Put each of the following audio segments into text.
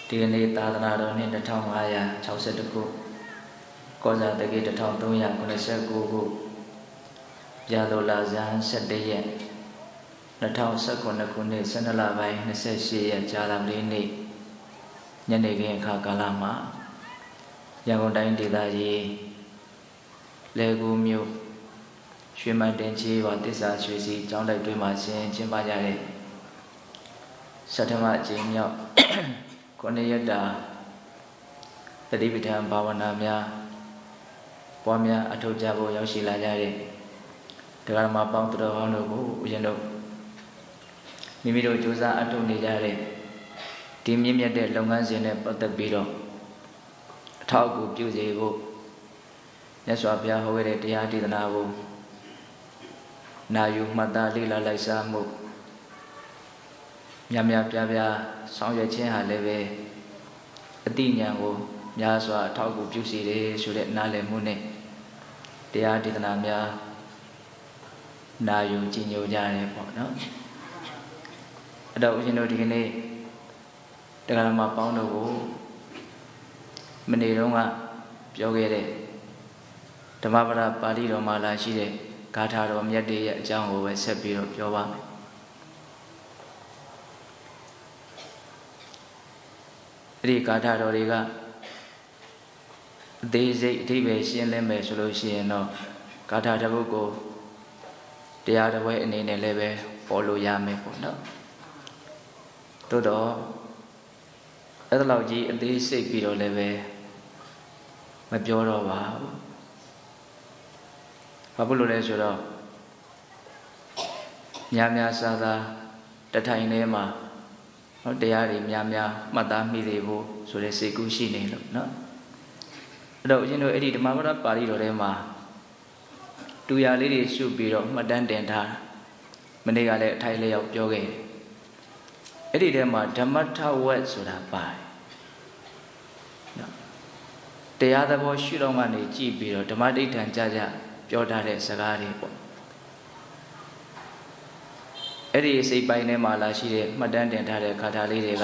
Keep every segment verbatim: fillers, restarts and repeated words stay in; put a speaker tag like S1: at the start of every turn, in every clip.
S1: ဒီကနေ့သာသနာတော်နှစ်တစ်ထောင်ငါးရာခြောက်ဆယ်တစ်ခုကောဇာတက္ကိတစ်ထောင်သုံးရာခုနှစ်ဆယ်ကိုခုရသောလဇန်ဆယ်တစ်ရက်နှစ်ထောင်ဆယ်ခုနှစ်ခုနှစ်ဆယ်နှစ်လပိုင်းနှစ်ဆယ်ရှစ်ရက်ကြာသပတေးနေ့ညနေခင်းအခါကာလမှာရန်ကုန်တိုင်းဒေသကြီးလေကူမြို့ရွှေမန်းတင်ကြီးဝတစ္ဆာရွှေစီကျောင်းတိုက်တွင်မှာဆင်ကျင်းပကြတဲ့ဆဋ္ဌမအကြိမ်မြောက်ခုနှစ်ရက်တာတတိပဋ္ဌာန်ဘာဝနာများပွားများအထောက်ကြဖို့ရောက်ရှိလာကြတဲ့တရားဓမ္မပေါင်းတော်ဟောင်းတို့ကိုဦးဇင်းတို့မိမိတို့ကြိုးစားအထောက်နေကြတဲ့ဒီမြင့်မြတ်တဲ့လုပ်ငန်းစဉ်နဲ့ပတ်သက်ပြီးတော့အထောက်အကူပြုစေဖို့မြတ်စွာဘုရားဟောခဲ့တဲ့တရားဒေသနာကိုနာယူမှတ်သားလေ့လာလိုက်စားမှုများများပြားပြားဆောင်ရွက်ခြင်းဟာလည်းပဲအတိညာကိုများစွာအထောက်အကူပြုစေတယ်ဆိုတဲ့နားလည်မှုနဲ့တရားဒေသနာများနာယူကြည်ညိုကြတယ်ပေါ့နော်အဲ့တော့ဦးဇင်းတို့ဒီကနေ့တရားဓမ္မပေါင်းတို့ကိုမနေ့တုန်းကပြောခဲ့တဲ့ဓမ္မပဒပါဠိတော်မှာလာရှိတဲ့ဂါထာတော်မြတ်တွေရဲ့အကြောင်းကိုပဲဆက်ပြီးတော့ပြောပါမယ်အဲ့ဒီဂါထာတော်တွေကအသေးစိတ်အဓိပ္ပာယ်ရှင်းလင်းမယ်ဆိုလို့ရှိရင်တော့ဂါထာတစ်ပုဒ်ကိုတရားတစ်ပွဲအနေနဲ့လည်းပဲပေါ်လို့ရမယ်ပေါ့နော်သို့တော့အဲ့ဒါလောက်ကြီးအသေးစိတ်ပြီးတော့လည်းပဲမပြောတော့ပါဘူးဘာဖြစ်လို့လဲဆိုတော့များများစားစားတထိုင်ထဲမှာဟောတရားတွေများများမှတ်သားမိသေးဖို့ဆိုတဲ့စိတ်ကူးရှိနေလို့နော်အဲ့တော့ဦးဇင်းတို့အဲ့ဒီဓမ္မပဒပါဠိတော်ထဲမှာတူရလေးတွေရှုပြီးတော့မှတ်တမ်းတင်ထားမနေ့ကလည်းအထိုင်လျောက်ပြောခဲ့တယ်အဲ့ဒီထဲမှာဓမ္မထဝက်ဆိုတာပါတယ်နော်တရားသဘောရှုတော့ကနေကြည့်ပြီးတော့ဓမ္မဋိဋ္ဌံကြကြပြောထားတဲ့စကားတွေပေါ့အဲ့ဒီစိတ်ပိုင်းထဲမှာလာရှိတဲ့မှတ်တမ်းတင်ထားတဲ့ခါထာလေးတွေက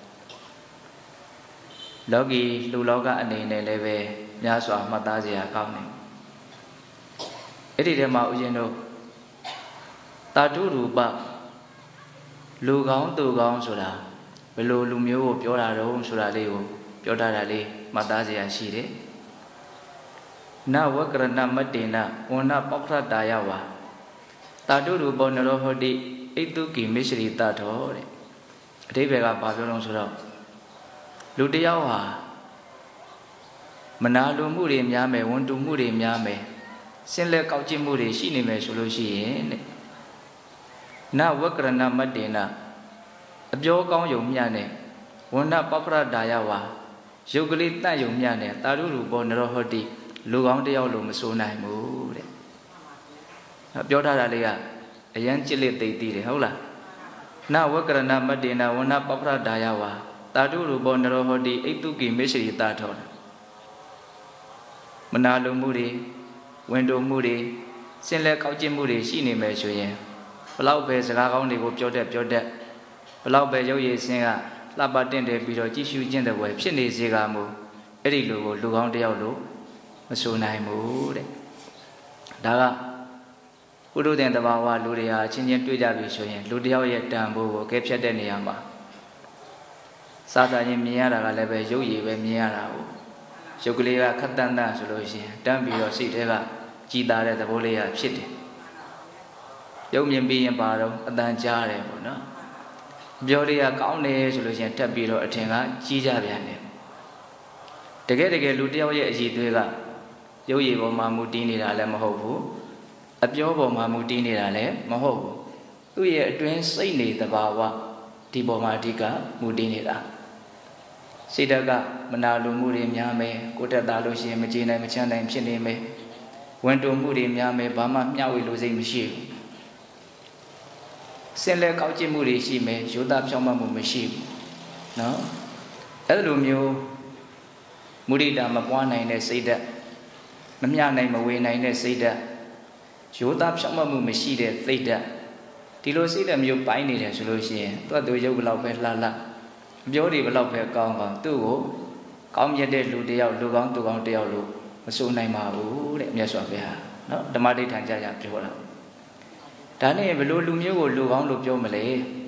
S1: လောကီလူလောကအနေနဲ့လည်းပဲများစွာမှတ်သားစရာကောင်းတယ်အဲ့ဒီထဲမှာဦးဇင်းတို့တာတုရူပလူကောင်းသူကောင်းဆိုတာဘယ်လိုလူမျိုးကိုပြောတာတော့ဆိုတာလေးကိုပြောထားတာလေးမှတ်သားစရာရှိတယ်နဝကရဏမတ္တေနဝဏပောက္ခတာယဝါတာတုရူပောနရောဟောတိဣတုကိမစ္စရိတထောတဲ့အဓိပ္ပာယ်ကဘာပြောလို့ဆိုတော့လူတယောက်ဟာမနာလိုမှုတွေများမယ်ဝန်တူမှုတွေများမယ်စင်လက်ကောက်ကျစ်မှုတွေရှိနေမယ်ဆိုလို့ရှိရင်တဲ့နဝကရဏမတ္တေနအပြောကောင်းယုံမျှနဲ့ဝဏပောက္ခတာယဝါရုပ်ကလေးတတ်ယုံမျှနဲ့တာတုရူပောနရောဟောတိလူကောင်းတယောက်လို့မဆိုနိုင်ဘူးတဲ့ပြောထားတာလေးကအယံကြစ်လက်သိသိတယ်ဟုတ်လားနဝကရဏမတ္တေနဝဏပောက္ခတာယဝါတာတုရူပောနရောဟောတိဣတုကိမစ္စရိတထောမနာလိုမှုတွေဝင်တိုမှုတွေစင်လက်ကောက်ကျစ်မှုတွေရှိနေမယ်ဆိုရင်ဘလောက်ပဲစကားကောင်းတွေကိုပြောတတ်ပြောတတ်ဘလောက်ပဲရုပ်ရည်စင်ကလှပတင့်တယ်ပြီးတော့ကြည်ရှုခြင်းတဲ့ဘွယ်ဖြစ်နေစေကမူအဲ့ဒီလူကိုလူကောင်းတယောက်လို့မဆိုနိုင်ဘူးတဲ့ဒါကပုရုသင်တဘာဝလူတွေဟာချင်းချင်းတွေ့ကြပြီဆိုရင်လူတယောက်ရဲ့တန်ဖိုးကိုကဲဖြတ်တဲ့နေရာမှာစားစားချင်းမြင်ရတာကလည်းပဲရုပ်ရည်ပဲမြင်ရတာကိုရုပ်ကလေးကခက်တန်းတန်းဆိုလို့ရှိရင်တန်းပြီးတော့စိတ်ထဲကကြည်သာတဲ့သဘောလေးရဖြစ်တယ်ရုပ်မြင်ပြီးရင်ပါတော့အတန်ကြားတယ်ပေါ့နော်ပြောလေးကကောင်းတယ်ဆိုလို့ရှိရင်တက်ပြီးတော့အထင်ကကြီးကြပြန်တယ်တကယ်တကယ်လူတယောက်ရဲ့အည်သွေးကရုပ်ရည်ပေါ်မှာမူတည်နေတာလည်းမဟုတ်ဘူးအပြောပေါ်မှာမူတည်နေတာလည်းမဟုတ်ဘူးသူ့ရဲ့အတွင်းစိတ်နေသဘာဝဒီပေါ်မှာအဓိကမူတည်နေတာစိတ်ဓာတ်ကမနာလိုမှုတွေများမယ်ကိုယ်တက်တာလို့ရှိရင်မကျေနိုင်မချမ်းနိုင်ဖြစ်နေမယ်ဝန်တုံမှုတွေများမယ်ဘာမှမျှဝေလို့စိတ်မရှိဘူးစင်လက်ကောက်ကျစ်မှုတွေရှိမယ်ရိုးသားဖြောင့်မတ်မှုမရှိဘူးနော်အဲ့လိုမျိုးမုဒိတာမပွားနိုင်တဲ့စိတ်ဓာတ်မမျှနိုင်မဝေနိုင်တဲ့စိတ်ဓာတ်ရိုးသားဖြောင့်မတ်မှုမရှိတဲ့စိတ်ဓာတ်ဒီလိုစိတ်ဓာတ်မျိုးပိုင်းနေတယ်ဆိုလို့ရှိရင်သူ့အတူရုပ်ဘလောက်ပဲလှလှပြောဒီဘလောက်ပဲကောင်းကောင်းသူ့ကိုကောင်းမြတ်တဲ့လူတယောက်လူကောင်းသူကောင်းတယောက်လို့မဆိုနိုင်ပါဘူးတဲ့မြတ်စွာဘုရားနော်ဓမ္မဒိဋ္ဌာန်ကြကြပြောတာဒါနဲ့ဘလို့လူမျိုးကိုလူကောင်းလို့ပြောမလဲ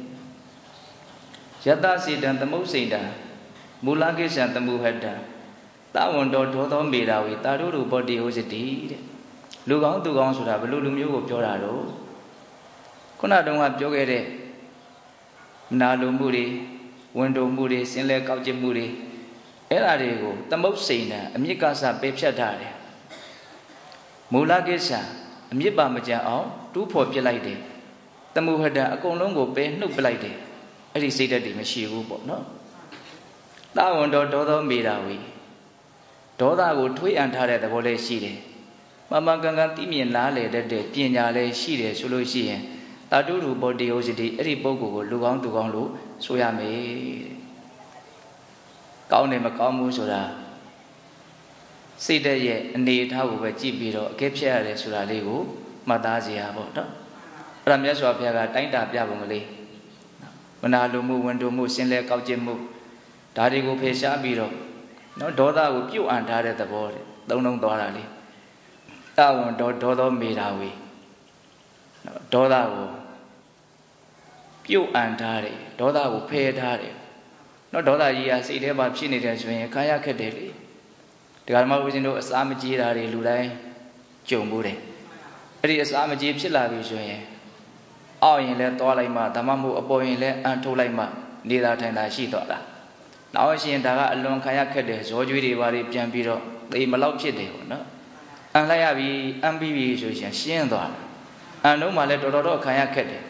S1: ယတစေတံသမုတ်စိတံမူလကိစ္ဆံတမှုဟတံတဝန္တောဒောသောမေတာဝေတာတို့တို့ဘောတိဟောစတိတဲ့လူကောင်းသူကောင်းဆိုတာဘလို့လူမျိုးကိုပြောတာတော့ခုနတုန်းကပြောခဲ့တဲ့နာလိုမှုတွေဝန်တိုမှုတွေစင်လဲကောက်ကျစ်မှုတွေအဲ့ဒါတွေကိုသမုတ်စိတံအမြစ်ကစပယ်ဖြတ်ထားတယ်မူလကိစ္ဆံအမြစ်ပါမကြံအောင်တူးဖော်ပြစ်လိုက်တယ်တမှုဟတံအကုန်လုံးကိုပယ်နှုတ်ပလိုက်တယ်အဲ့ဒီစိတ်ဓာတ်တွေမရှိဘူးပေါ့နော်တဝန္တောဒောသောမေတာဝေဒေါသကိုထွေးအံထားတဲ့သဘောလေးရှိတယ်မမကန်ကန်သိမြင်လားလေတဲ့ပညာလေးရှိတယ်ဆိုလို့ရှိရင်တာတုရူဘောတိဟောစတိအဲ့ဒီပုဂ္ဂိုလ်ကိုလူကောင်းသူကောင်းလို့ဆိုရမယ်ကောင်းတယ်မကောင်းဘူးဆိုတာစိတ်ဓာတ်ရဲ့အနေအထားကိုပဲကြည့်ပြီးတော့အကဲဖြတ်ရတယ်ဆိုတာလေးကိုမှတ်သားစရာပေါ့နော်အဲ့ဒါမြတ်စွာဘုရားကတိုင်းတာပြပုံကလေးမနာလိုမှုဝန်တိုမှုစင်လဲကောက်ကျစ်မှုဒါတွေကိုဖယ်ရှားပြီးတော့နော်ဒေါသကိုပြုတ်အံထားတဲ့သဘောတဲ့သုံးလုံးသွားတာလေတဝန္တောဒေါသောမေတာဝေနော်ဒေါသကိုပြုတ်အံထားတယ်ဒေါသကိုဖယ်ထားတယ်နော်ဒေါသကြီးကစိတ်ထဲမှာဖြစ်နေတယ်ဆိုရင်ခါရခက်တယ်လေဒီကရမဦးဇင်းတို့အစာမကြေးတာတွေလူတိုင်းကြုံဘူးတယ်အဲ့ဒီအစာမကြေးဖြစ်လာပြီဆိုရင်အောက်ရင်လဲသွားလိုက်မှဒါမှမဟုတ်အပေါ်ရင်လဲအန်ထုတ်လိုက်မှနေတာထိုင်တာရှိတော့လားနောက်ရှင်ဒါကအလွန်ခါရခက်တယ်ဇောကျွေးတွေဘာတွေပြန်ပြီးတော့သေမလောက်ဖြစ်တယ်ပေါ့နော်အန်လိုက်ရပြီအန်ပြီးပြီဆိုရင်ရှင်းသွားတယ်အန်တော့မှလည်းတော်တော်တော့ခါရခက်တယ်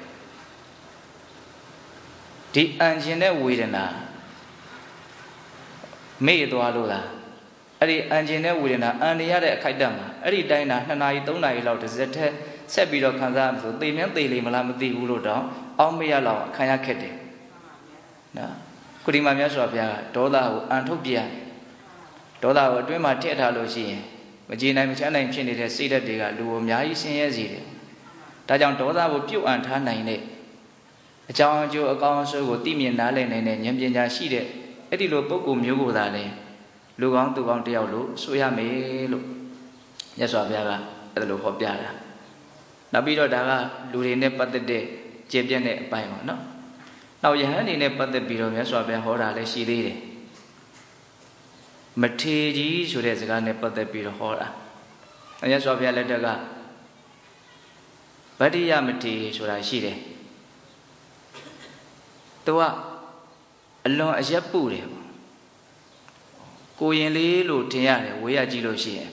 S1: ဒီအန်ရှင်တဲ့ဝေဒနာမေ့သွားလို့လားအဲ့ဒီအန်ရှင်တဲ့ဝေဒနာအန်ရတဲ့အခိုက်အတန့်မှာအဲ့ဒီတိုင်းတာနှစ်နာရီသုံးနာရီလောက်တစ်စက်တည်းဆက်ပြီးတော့ခံစားရဆိုသေမြန်းသေလိမ့်မလားမသိဘူးလို့တော့အောက်မေ့ရလောက်ခံရခက်တယ်နော်ခုဒီမှာမြတ်စွာဘုရားကဒေါသကိုအန်ထုတ်ပြဒေါသကိုအတွင်းမှာထည့်ထားလို့ရှိရင်မကြည်နိုင်မချမ်းနိုင်ဖြစ်နေတဲ့စိတ်ဓာတ်တွေကလူကိုအများကြီးဆင်းရဲစေတယ်ဒါကြောင့်ဒေါသကိုပြုတ်အန်ထားနိုင်တဲ့အကြောင်းအကျိုးအကောင်းအဆိုးကိုသိမြင်နားလည်နိုင်တဲ့ဉာဏ်ပညာရှိတဲ့အဲ့ဒီလိုပုဂ္ဂိုလ်မျိုးကိုသာလေလူကောင်းသူကောင်းတယောက်လို့ဆိုရမယ်လို့မြတ်စွာဘုရားကအဲ့ဒါလိုဟောပြတာနောက်ပြီးတော့ဒါကလူတွေနဲ့ပတ်သက်တဲ့ကျေပြတ်တဲ့အပိုင်းပေါ့နော်နောက်ယဟန်တွေနဲ့ပတ်သက်ပြီးတော့မြတ်စွာဘုရားဟောတာလည်းရှိသေးတယ်မထေကြီးဆိုတဲ့စကားနဲ့ပတ်သက်ပြီးတော့ဟောတာမြတ်စွာဘုရားလက်ထက်ကဗတ္တိယမထေဆိုတာရှိတယ်သူကအလွန်အရက်ပူတယ်ကိုရင်လေးလို့ထင်ရတယ်ဝေးရကြည့်လို့ရှိရင်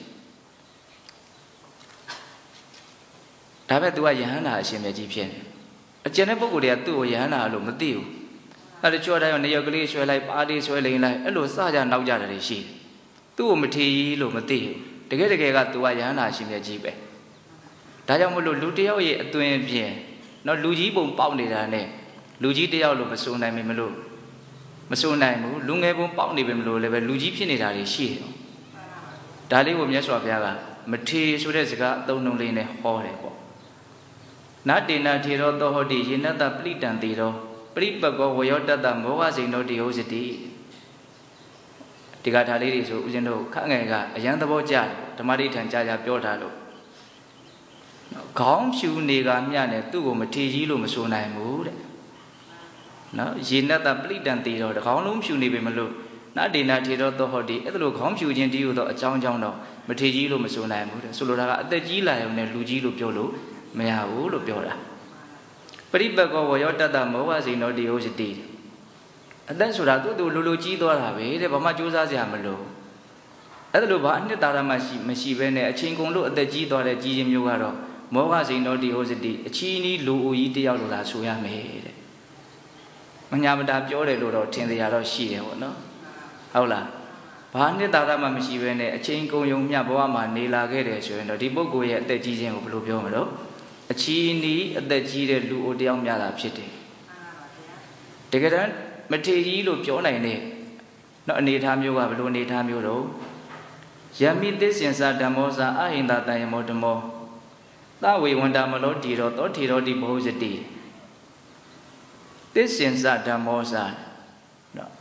S1: ဒါပဲသူကယဟန္တာအရှင်မြတ်ကြီးဖြစ်နေအကျဉ်းတဲ့ပုဂ္ဂိုလ်တွေကသူ့ကိုယဟန္တာလို့မသိဘူးအဲ့ဒါကြောတိုင်းနေရောက်ကလေးဆွဲလိုက်ပါးလေးဆွဲလိမ့်လိုက်အဲ့လိုစကြနောက်ကြတယ်ရှိတယ်သူ့ကိုမထေကြီးလို့မသိဘူးတကယ်တကယ်ကသူကယဟန္တာအရှင်မြတ်ကြီးပဲဒါကြောင့်မလို့လူတယောက်ရဲ့အသွင်အပြင်နော်လူကြီးပုံပေါက်နေတာနဲ့လူကြီးတယောက်လို့မဆိုနိုင်မလို့မဆိုနိုင်ဘူးလူငယ်ပုံပေါက်နေပြီမလို့လည်းပဲလူကြီးဖြစ်နေတာတွေရှိတယ်ဒါလေးကိုမြတ်စွာဘုရားကမထေဆိုတဲ့စကားအသုံးနှုန်းလေးနဲ့ဟောတယ်ပေါ့နတေနထေရောသောဟောတိယေနတပလိတံတေရောပရိပကောဝယောတတမောဟစိန်တို့တိဟောစတိဒီကထာလေးတွေဆိုဦးဇင်းတို့ခငယ်ကအရန်သဘောကျတယ်ဓမ္မဒိဋ္ဌံကြာကြာပြောထားလို့ခေါင်းဖြူနေကမျှနဲ့သူ့ကိုမထေကြီးလို့မဆိုနိုင်ဘူးတဲ့နော်ယေနတပလိတံတေရောတခေါင်းလုံးဖြူနေပြီမလို့နတေနထေရောသောဟောတိအဲ့ဒါလိုခေါင်းဖြူခြင်းတည်းဟူသောအကြောင်းကြောင့်တော့မထေကြီးလို့မဆိုနိုင်ဘူးတဲ့ဆိုလိုတာကအသက်ကြီးလာရုံနဲ့လူကြီးလို့ပြောလို့မရဘူးလို့ပြောတာပရိပကောဝယောတတမောဟစိန်တော်တိဟောစတိအသက်ဆိုတာသူ့သူလူလူကြီးသွားတာပဲတဲ့ဘာမှကြိုးစားစရာမလိုအဲ့ဒါလိုဘာအနှစ်သာရမှရှိမရှိဘဲနဲ့အချိန်ကုန်လို့အသက်ကြီးသွားတဲ့ကြီးခြင်းမျိုးကတော့မောဟစိန်တော်တိဟောစတိအချီးနီးလူအိုကြီးတယောက်လိုသာဆိုရမယ်တဲ့မညာမတာပြောတယ်လို့တော့ထင်စရာတော့ရှိတယ်ပေါ့နော်ဟုတ်လားဘာနှစ်သာရမှမရှိဘဲနဲ့အချိန်ကုန်ယုံမြဘဝမှာနေလာခဲ့တယ်ဆိုရင်တော့ဒီပုဂ္ဂိုလ်ရဲ့အသက်ကြီးခြင်းကိုဘယ်လိုပြောမလို့အချီးနီးအသက်ကြီးတဲ့လူအိုတယောက်များတာဖြစ်တယ်တကယ်တမ်းမထေကြီးလို့ပြောနိုင်တဲ့နော်အနေထားမျိုးကဘယ်လိုအနေထားမျိုးတော့ယမိသစ္ဆင်္စာဓမ္မောစာအဟိန္ဒတယမောဓမ္မောသဝေဝန္တာမလောတိရောသောထေရောတိဘောဇတိသစ္ဆင်္စာဓမ္မောစာနော်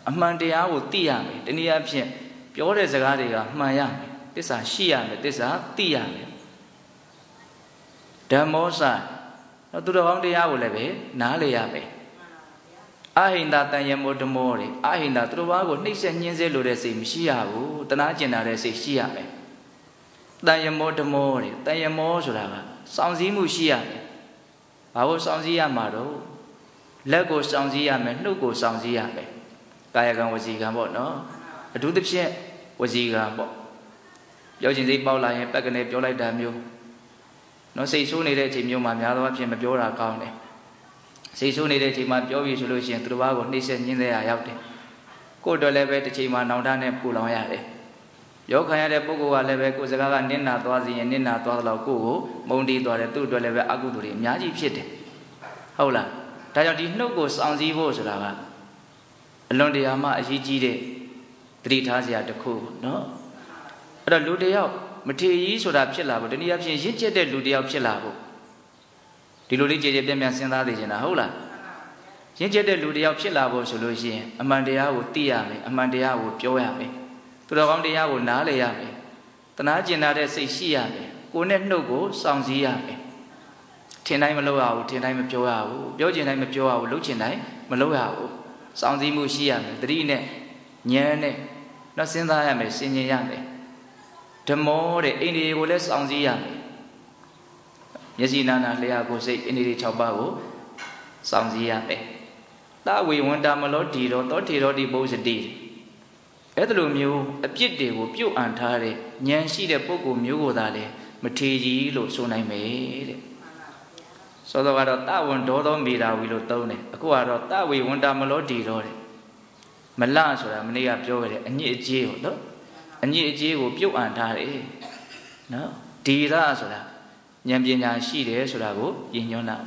S1: အမှန်တရားကိုသိရမယ်တနည်းအားဖြင့်ပြောတဲ့စကားတွေကမှန်ရမယ်သစ္စာရှိရမယ်သစ္စာသိရမယ်ဓမ္မောစတော့သူတော်ကောင်းတရားကိုလည်းပဲနားလေရမယ်အဟိန္ဒတန်ယမောဓမောတွေအဟိန္ဒသူတော်ဘာကိုနှိမ့်ဆက်ညှင်းဆဲလို့တဲ့စိတ်မရှိရဘူးတနာကျင်တာတဲ့စိတ်ရှိရမယ်တန်ယမောဓမောတွေတန်ယမောဆိုတာကစောင့်စည်းမှုရှိရမယ်ဘာလို့စောင့်စည်းရမှာတော့လက်ကိုစောင့်စည်းရမယ်နှုတ်ကိုစောင့်စည်းရမယ်ကာယကံဝစီကံပေါ့နော်အထူးသဖြင့်ဝစီကံပေါ့ပြောချင်စိတ်ပေါက်လာရင်ပက်ကနေပြောလိုက်တာမျိုးနော်စိတ်ဆိုးနေတဲ့အချိန်မျိုးမှာများသောအားဖြင့်မပြောတာကောင်းတယ်စိတ်ဆိုးနေတဲ့အချိန်မှာပြောပြီးဆိုလို့ရှိရင်သူတစ်ပါးကိုနှိမ့်ဆက်ညှင်းဆဲရရောက်တယ်ကိုယ့်အတွက်လည်းပဲတစ်ချိန်မှာနောင်တနဲ့ပူလောင်ရတယ်ရောခံရတဲ့ပုဂ္ဂိုလ်ကလည်းပဲကိုယ်စကားကနင့်နာသွားစီရင်နင့်နာသွားတော့ကိုယ့်ကိုမုံတီးသွားတယ်သူ့အတွက်လည်းပဲအကုသိုလ်တွေအများကြီးဖြစ်တယ်ဟုတ်လားဒါကြောင့်ဒီနှုတ်ကိုစောင့်စည်းဖို့ဆိုတာကအလွန်တရာမှအရေးကြီးတဲ့သတိထားစရာတစ်ခုနော်အဲ့တော့လူတယောက်မထေရီဆိုတာဖြစ်လာဖို့တနည်းအားဖြင့်ရင့်ကျက်တဲ့လူတယောက်ဖြစ်လာဖို့ဒီလိုလေးကြည်ကြည်ပြန့်ပြန့်စဉ်းစားသိချင်တာဟုတ်လားရင့်ကျက်တဲ့လူတယောက်ဖြစ်လာဖို့ဆိုလို့ရှိရင်အမှန်တရားကိုသိရမယ်အမှန်တရားကိုပြောရမယ်သူတော်ကောင်းတရားကိုနားလည်ရမယ်တနာကျင်နာတဲ့စိတ်ရှိရမယ်ကိုယ်နဲ့နှုတ်ကိုစောင့်စည်းရမယ်ထင်တိုင်းမလုပ်ရဘူးထင်တိုင်းမပြောရဘူးပြောချင်တိုင်းမပြောရဘူးလုပ်ချင်တိုင်းမလုပ်ရဘူးစောင့်စည်းမှုရှိရမယ်သတိနဲ့ဉာဏ်နဲ့တော့စဉ်းစားရမယ်ဆင်ခြင်ရမယ်ဓမ္မောတဲ့အိန္ဒိယကိုလည်းစောင့်စည်းရမယ်မျက်စိနာနာလျှာကိုယ်စိတ်အိန္ဒိယ၆ပါးကိုစောင့်စည်းရမယ်သဝေဝန္တာမလောဒီရောသောထေရောဒီဘုဇတိအဲ့လိုမျိုးအပြစ်တွေကိုပြုတ်အံထားတဲ့ဉာဏ်ရှိတဲ့ပုဂ္ဂိုလ်မျိုးကိုသာလေမထေကြီးလို့ဆိုနိုင်မယ်တဲ့ဆိုတော့ကတော့တဝံဒေါသောမေတာဝီလို့သုံးတယ်အခုကတော့တဝေဝန္တာမလောဒီရောတဲ့မလဆိုတာမနေ့ကပြောခဲ့တယ်အညစ်အကြေးကိုနော်အညစ်အကြေးကိုပြုတ်အံထားတယ်နော်ဒီရဆိုတာဉာဏ်ပညာရှိတယ်ဆိုတာကိုယဉ်ညွန်းတာ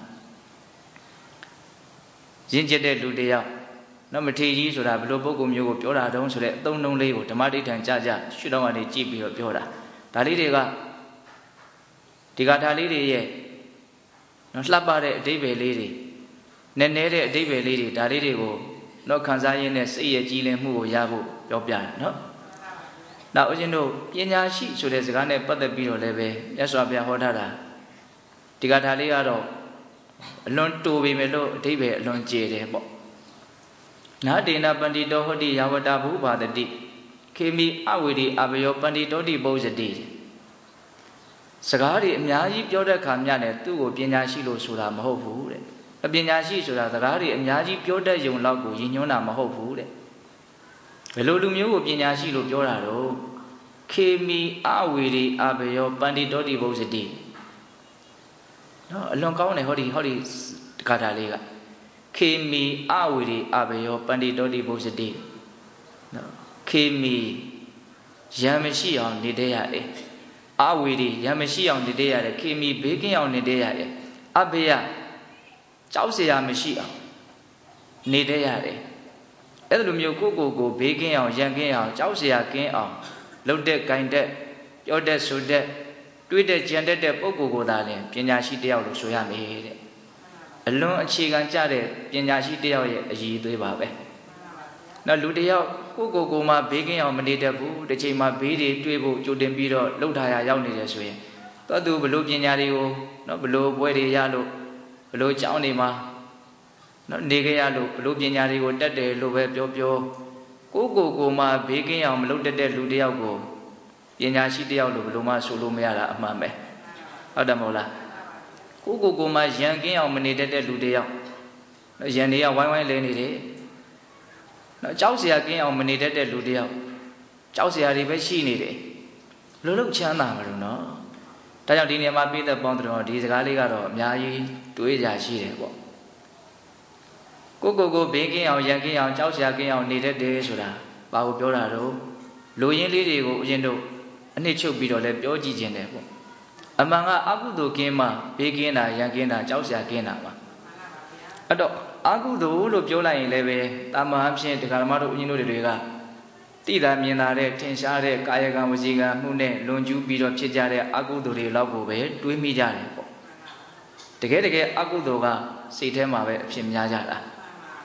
S1: ရင့်ကျက်တဲ့လူတယောက်နော်မထေကြီးဆိုတာဘယ်လိုပုဂ္ဂိုလ်မျိုးကိုပြောတာတုံးဆိုတဲ့အသုံးနှုန်းလေးကိုဓမ္မတိဋ္ဌံကြကြရှုထောင့်ကနေကြည့်ပြီးတော့ပြောတာဒါလေးတွေကဒီဂါထာလေးတွေရဲ့နော်လှပတဲ့အဓိပ္ပာယ်လေးတွေနည်းနည်းတဲ့အဓိပ္ပာယ်လေးတွေဒါလေးတွေကိုနော်ခံစားရင်းနဲ့စိတ်ရဲ့ကြည်လင်မှုကိုရဖို့ပြောပြတယ်နော်နောက်ဦးဇင်းတို့ပညာရှိဆိုတဲ့စကားနဲ့ပတ်သက်ပြီးတော့လည်းပဲမြတ်စွာဘုရားဟောထားတာဒီဂါထာလေးကတော့အလွန်တူပေမဲ့လို့အဓိပ္ပာယ်အလွန်ကျယ်တယ်ပေါ့နာတေနပန္တိတောဟောတိယဝတဘုဘာတတိခေမိအဝေဒီအဘယောပန္တိတောတိဘုဇတိစကားတွေအများကြီးပြောတဲ့အခါမြနဲ့သူ့ကိုပညာရှိလို့ဆိုတာမဟုတ်ဘူးတဲ့အပညာရှိဆိုတာစကားတွေအများကြီးပြောတတ်ရုံလောက်ကိုရည်ညွှန်းတာမဟုတ်ဘူးတဲ့ဘယ်လိုလူမျိုးကိုပညာရှိလို့ပြောတာတော့ခေမိအဝေဒီအဘယောပန္တိတောတိဘုဇတိနော်အလွန်ကောင်းတယ်ဟောဒီဟောဒီဂါထာလေးကခေမီအဝေဒီအဘယောပန္တိတောတိဘုဇတိနော်ခေမီရံမရှိအောင်နေတဲ့ရတယ်အဝေဒီရံမရှိအောင်နေတဲ့ရတယ်ခေမီဘေးကင်းအောင်နေတဲ့ရတယ်အဘယကြောက်เสียမရှိအောင်နေတဲ့ရတယ်အဲ့လိုမျိုးကိုကိုကိုဘေးကင်းအောင်ရံကင်းအောင်ကြောက်เสียကင်းအောင်လှုပ်တဲ့ဂိုင်တဲ့ပြောတဲ့ဆိုတဲ့တွေးတဲ့ကြံတဲ့တဲ့ပုဂ္ဂိုလ်ကိုသာလင်ပညာရှိတယောက်လို့ဆိုရမယ်တဲ့အလွန်အခြေခံကြတဲ့ပညာရှိတယောက်ရဲ့အရည်အသွေးပါပဲနောက်လူတယောက်ကိုကိုကိုမှဘေးကင်းအောင်မနေတတ်ဘူးတစ်ချိန်မှာဘေးတွေတွေးဖို့ကြိုတင်ပြီးတော့လှုပ်ထားရရောက်နေတယ်ဆိုရင်တော့သူဘလို့ပညာတွေကိုနော်ဘလို့ပွဲတွေရလို့ဘလို့ကြောင်းနေမှာနော်နေကြရလို့ဘလို့ပညာတွေကိုတတ်တယ်လို့ပဲပြောပြောကိုကိုကိုမှဘေးကင်းအောင်မလုပ်တတ်တဲ့လူတယောက်ကိုပညာရှိတယောက်လို့ဘလို့မှဆိုလို့မရတာအမှန်ပဲဟုတ်တယ်မဟုတ်လားကိုကိုကိုမှရန်ကင်းအောင်မနေတတ်တဲ့လူတယောက်ရန်တွေကဝိုင်းဝိုင်းလဲနေတယ်နော်ကြောက်เสียကင်းအောင်မနေတတ်တဲ့လူတယောက်ကြောက်เสียတွေပဲရှိနေတယ်လို့လို့ချမ်းသာမှာလို့နော်ဒါကြောင့်ဒီနေရာမှာပြည်သက်ပေါင်းတော်ဒီစကားလေးကတော့အများကြီးတွေးကြရှိတယ်ပေါ့ကိုကိုကိုဘေးကင်းအောင်ရန်ကင်းအောင်ကြောက်เสียကင်းအောင်နေတတ်တယ်ဆိုတာဘာကိုပြောတာတော့လူရင်းလေးတွေကိုဦးဇင်းတို့အနှစ်ချုပ်ပြီးတော့လည်းပြောကြည့်ခြင်းတယ်ပေါ့အမှန်ကအကုသိုလ်ကင်းမှဘေးကင်းတာရန်ကင်းတာကြောက်စရာကင်းတာပါအဲ့တော့အကုသိုလ်လို့ပြောလိုက်ရင်လည်းပဲတာမန်အဖြစ်ဒကာဓမ္မတို့ဦးဇင်းတို့တွေကတိတာမြင်တာတဲ့ထင်ရှားတဲ့ကာယကံဝစီကံမှုနဲ့လွန်ကျူးပြီးတော့ဖြစ်ကြတဲ့အကုသိုလ်တွေလောက်ကိုပဲတွေးမိကြတယ်ပေါ့တကယ်တကယ်အကုသိုလ်ကစိတ်ထဲမှာပဲအဖြစ်များကြတာ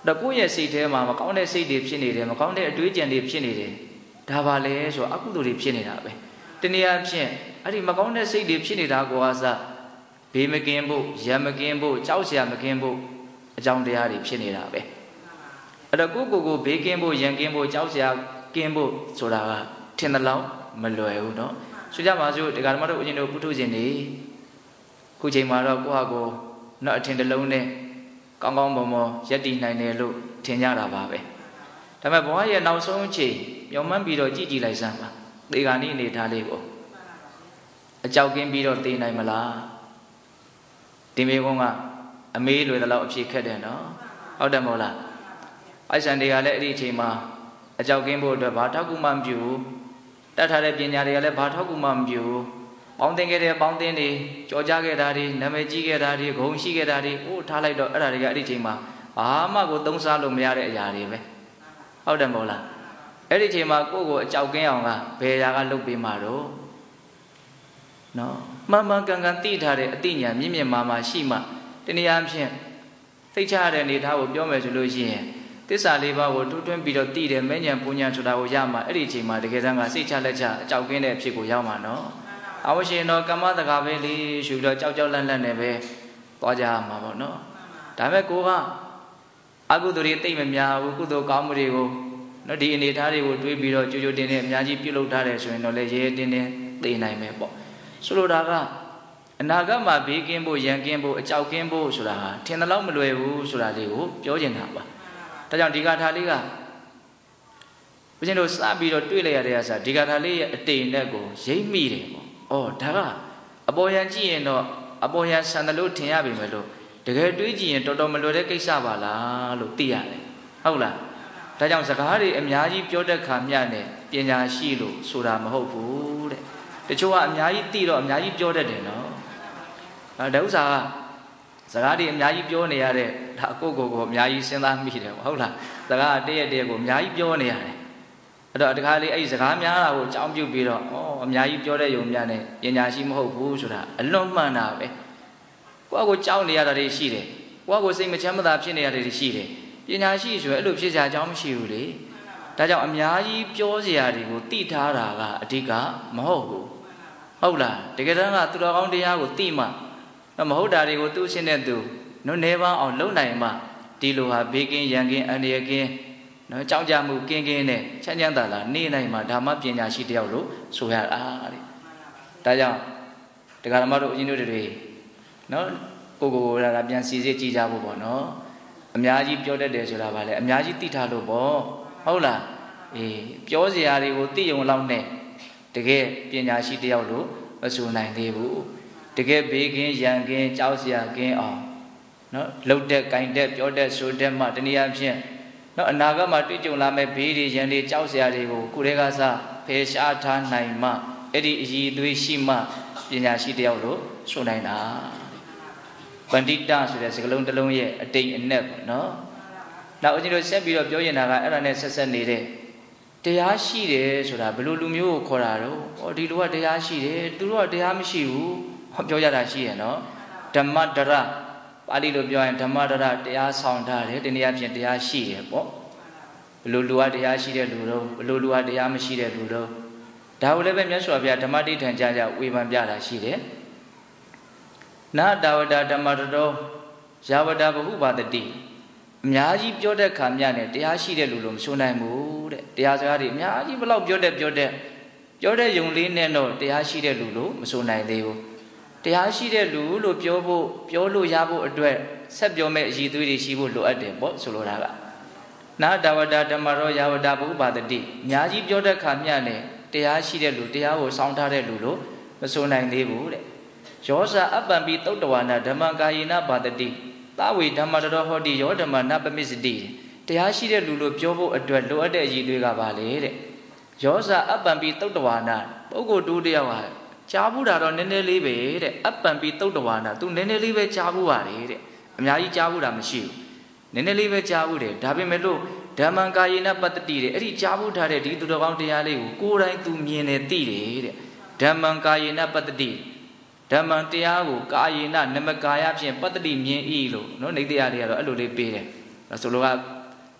S1: တော့ကိုယ့်ရဲ့စိတ်ထဲမှာမကောင်းတဲ့စိတ်တွေဖြစ်နေတယ်မကောင်းတဲ့အတွေးကြံတွေဖြစ်နေတယ်ဒါပါလေဆိုအကုသိုလ်တွေဖြစ်နေတာပဲတနည်းအားဖြင့်အဲ့ဒီမကောင်းတဲ့စိတ်တွေဖြစ်နေတာကိုအစဘေးမကင်းဖို့ရံမကင်းဖို့ကြောက်စရာမကင်းဖို့အကြောင်းတရားတွေဖြစ်နေတာပဲအဲ့တော့ကိုယ့်ကိုယ်ကိုဘေးကင်းဖို့ရံကင်းဖို့ကြောက်စရာကင်းဖို့ဆိုတာကထင်သလောက်မလွယ်ဘူးเนาะဆိုကြပါစို့ဒီကဓမ္မတို့အရင်တို့ပုထုဇဉ်တွေခုချိန်မှာတော့ကိုယ့်ဟာကိုယ်တော့အထင်တစ်လုံးနဲ့ကောင်းကောင်းမွန်မွန်ယက်တည်နိုင်တယ်လို့ထင်ကြတာပါပဲဒါပေမဲ့ဘဝရဲ့နောက်ဆုံးအချိန်မျောမှန်းပြီးတော့ကြည့်ကြည့်လိုက်စမ်းပါသေဂာနိအနေထားလေးကိုအကြောက်ကင်းပြီးတော့သိနိုင်မလားဒီမေကုန်းကအမေးလွယ်တဲ့လောက်အဖြစ်ခက်တယ်နော်ဟုတ်တယ်မဟုတ်လားအိုက်ဆန်တွေကလည်းအဲ့ဒီအချိန်မှာအကြောက်ကင်းဖို့အတွက်ဘာထောက်ကူမှမပြုဘူးတတ်ထားတဲ့ပညာတွေကလည်းဘာထောက်ကူမှမပြုဘူးပေါင်းသင်ခဲ့တဲ့ပေါင်းသင်တွေကြော်ကြခဲ့တာတွေနာမည်ကြီးခဲ့တာတွေဂုဏ်ရှိခဲ့တာတွေဟိုထားလိုက်တော့အဲ့ဒါတွေကအဲ့ဒီအချိန်မှာဘာမှကိုသုံးစားလို့မရတဲ့အရာတွေပဲဟုတ်တယ်မဟုတ်လားအဲ့ဒီအချိန်မှာကိုယ့်ကိုအကြောက်ကင်းအောင်ကဘယ်ရာကလုပ်ပေးမှာတော့နော်မှန်မှန်ကန်ကန်သိထားတဲ့အသိဉာဏ်မြင့်မြင့်မာမာရှိမှတနည်းအားဖြင့်သိချရတဲ့အနေထားကိုပြောမယ်ဆိုလို့ရှိရင်သစ္စာလေးပါးကိုထူးထွင်းပြီးတော့သိတယ်မဲ့ဉာဏ်ပူဉာဏ်ဆိုတာကိုရမှာအဲ့ဒီအချိန်မှာတကယ်တမ်းကစိတ်ချလက်ချအကြောက်ကင်းတဲ့အဖြစ်ကိုရောက်မှာနော်အဝရှင်တော့ကမ္မတကာပဲလေးရှူတော့ကြောက်ကြောက်လန့်လန့်နဲ့ပဲသွားကြရမှာပေါ့နော်ဒါပေမဲ့ကိုကအကုသိုလ်တွေသိမများဘူးကုသိုလ်ကောင်းမှုတွေကိုနော်ဒီအနေထားတွေကိုတွေးပြီးတော့ကြိုကြိုတင်တင်အများကြီးပြုလုပ်ထားတယ်ဆိုရင်တော့လည်းရဲရဲတင်းတင်းသိနိုင်မယ်ပေါ့ဆိုလိုတာကအနာဂတ်မှာဘေးကင်းဖို့ရန်ကင်းဖို့အကြောက်ကင်းဖို့ဆိုတာဟာထင်တယ်လို့မလွယ်ဘူးဆိုတာလေးကိုပြောချင်တာပါဒါကြောင့်ဒီကထာလေးကဘုရင်တို့စပြီးတော့တွေးလိုက်ရတဲ့အစားဒီကထာလေးရဲ့အတိမ်နဲ့ကိုရိပ်မိတယ်ပေါ့။အော်ဒါကအပေါ်ယံကြည့်ရင်တော့အပေါ်ယံဆန်တယ်လို့ထင်ရပြီမယ်လို့တကယ်တွေးကြည့်ရင်တော်တော်မလွယ်တဲ့ကိစ္စပါလားလို့သိရတယ်။ဟုတ်လား။ဒါကြောင့်စကားတွေအများကြီးပြောတဲ့ခါမျှနဲ့ပညာရှိလို့ဆိုတာမဟုတ်ဘူးတဲ့။တချို့ကအများကြီးသိတော့အများကြီးပြောတတ်တယ်နော်။အဲဒါဥစ္စာကစကားတွေအများကြီးပြောနေရတဲ့ဒါအကိုကိုကိုအများကြီးစဉ်းစားမိတယ်ဟုတ်လား။စကားတည့်ရတည့်ကိုအများကြီးပြောနေရတယ်။အဲ့တော့တခါလေးအဲ့ဒီစကားများတာကိုအကြောင်းပြုပြီးတော့ဩအများကြီးပြောတဲ့ယုံများနဲ့ပညာရှိမဟုတ်ဘူးဆိုတာအလွန်မှန်တာပဲကိုယ့်ကိုကြောက်နေရတာတွေရှိတယ်ကိုယ့်ကိုစိတ်မချမ်းသာဖြစ်နေရတာတွေရှိတယ်ပညာရှိဆိုရင်အဲ့လိုဖြစ်စရာအကြောင်းမရှိဘူးလေဒါကြောင့်အများကြီးပြောစရာတွေကိုသိထားတာကအဓိကမဟုတ်ဘူးဟုတ်လားတကယ်တမ်းကသူတော်ကောင်းတရားကိုသိမှမဟုတ်တာတွေကိုသူ့ရှင်းတဲ့သူနော်နေပါအောင်လုံနိုင်မှဒီလိုဟာဘေးကင်းရန်ကင်းအန္တရာယ်ကင်းနော်ကြောက်ကြမှုကင်းကင်းနဲ့ချမ်းချမ်းသာသာနေနိုင်မှာဓမ္မပညာရှိတယောက်လို့ဆိုရတာတဲ့ဒါကြောင့်တရားဓမ္မတို့အရင်တို့တွေနော်ကိုကိုကိုလာပြန်စီစစ်ကြည့်ကြဖို့ပေါ့နော်အများကြီးပြောတတ်တယ်ဆိုတာဗာလေအများကြီးသိထားလို့ပေါ့ဟုတ်လားအေးပြောစရာတွေကိုသိုံလောက်နဲ့တကယ်ပညာရှိတယောက်လို့မဆိုနိုင်သေးဘူးတကယ်ဘေးကင်းရန်ကင်းကြောက်စရာကင်းအောင်နော်လှုပ်တဲ့ကင်တဲ့ပြောတဲ့ဆိုတဲ့မှတနည်းအားဖြင့်နော်အနာဂတ်မှာတွေ့ကြုံလာမဲ့ဘေးတွေရန်တွေကြောက်စရာတွေကိုကိုယ်တည်းကစဖယ်ရှားထားနိုင်မှအဲ့ဒီအည်အသွေးရှိမှပညာရှိတယောက်လို့ဆိုနိုင်တာပန္တိတဆိုတဲ့စကားလုံးတစ်လုံးရဲ့အတိတ်အနက်ပေါ့နော်နောက်အချင်းတို့ဆက်ပြီးတော့ပြောရင်တာကအဲ့ဒါနဲ့ဆက်ဆက်နေတဲ့တရားရှိတယ်ဆိုတာဘယ်လိုလူမျိုးကိုခေါ်တာတော့ဟောဒီလူကတရားရှိတယ်သူတို့ကတရားမရှိဘူးဟောပြောကြတာရှိရနော်ဓမ္မဒရပါဠိလိုပြောရင်ဓမ္မဒရတရားဆောင်ထားတယ်တနည်းအားဖြင့်တရားရှိတယ်ပေါ့ဘယ်လိုလူကတရားရှိတဲ့လူတော့ဘယ်လိုလူကတရားမရှိတဲ့လူတော့ဒါကိုလည်းပဲမြတ်စွာဘုရားဓမ္မတိဋ္ဌံကြကြဝေဖန်ပြတာရှိတယ်နာတဝတ္တဓမ္မတတော်ယာဝတ္တဘဟုပါတတိအများကြီးပြောတဲ့ခါမြနဲ့တရားရှိတဲ့လူလို့မဆိုနိုင်ဘူးတဲ့တရားစကားတွေအများကြီးဘလောက်ပြောတဲ့ပြောတဲ့ပြောတဲ့ယုံလေးနဲ့တော့တရားရှိတဲ့လူလို့မဆိုနိုင်သေးဘူးတရားရှိတဲ့လူလို့ပြောဖို့ပြောလို့ရဖို့အတွက်ဆက်ပြောမဲ့အည်သွေးတွေရှိဖို့လိုအပ်တယ်ပေါ့ဆိုလိုတာကနာတဝတ္တဓမ္မတော်ယာဝတ္တဘဟုပါတတိအများကြီးပြောတဲ့ခါမြနဲ့တရားရှိတဲ့လူတရားကိုစောင့်ထားတဲ့လူလို့မဆိုနိုင်သေးဘူးတဲ့ယောဇာအပ္ပံပိသုတ်တဝါနာဓမ္မကာယေနပါတတိသဝေဓမ္မတတော်ဟောတိယောဓမ္မနပမစ္စတိတရားရှိတဲ့လူလို့ပြောဖို့အတွက်လိုအပ်တဲ့အည်သွေးကပါလေတဲ့ယောဇာအပ္ပံပိသုတ်တဝါနာပုဂ္ဂိုလ်တူတယောက်ဟာကြားဘူးတာတော့နည်းနည်းလေးပဲတဲ့အပ္ပံပိသုတ်တဝါနာ तू နည်းနည်းလေးပဲကြားဘူးပါတယ်တဲ့အများကြီးကြားဘူးတာမရှိဘူးနည်းနည်းလေးပဲကြားဘူးတယ်ဒါပေမဲ့လို့ဓမ္မကာယေနပတ္တိတဲ့အဲ့ဒီကြားဘူးထားတဲ့ဒီသူတော်ကောင်းတရားလေးကိုကိုယ်တိုင် तू မြင်တယ်သိတယ်တဲ့ဓမ္မကာယေနပတ္တိဓမ္မတရားကိုကာယေနနမကာယဖြင့်ပတ္တိမြင်ဤလို့နော်နေတရားလေးကတော့အဲ့လိုလေးပေးတယ်ဆိုလိုက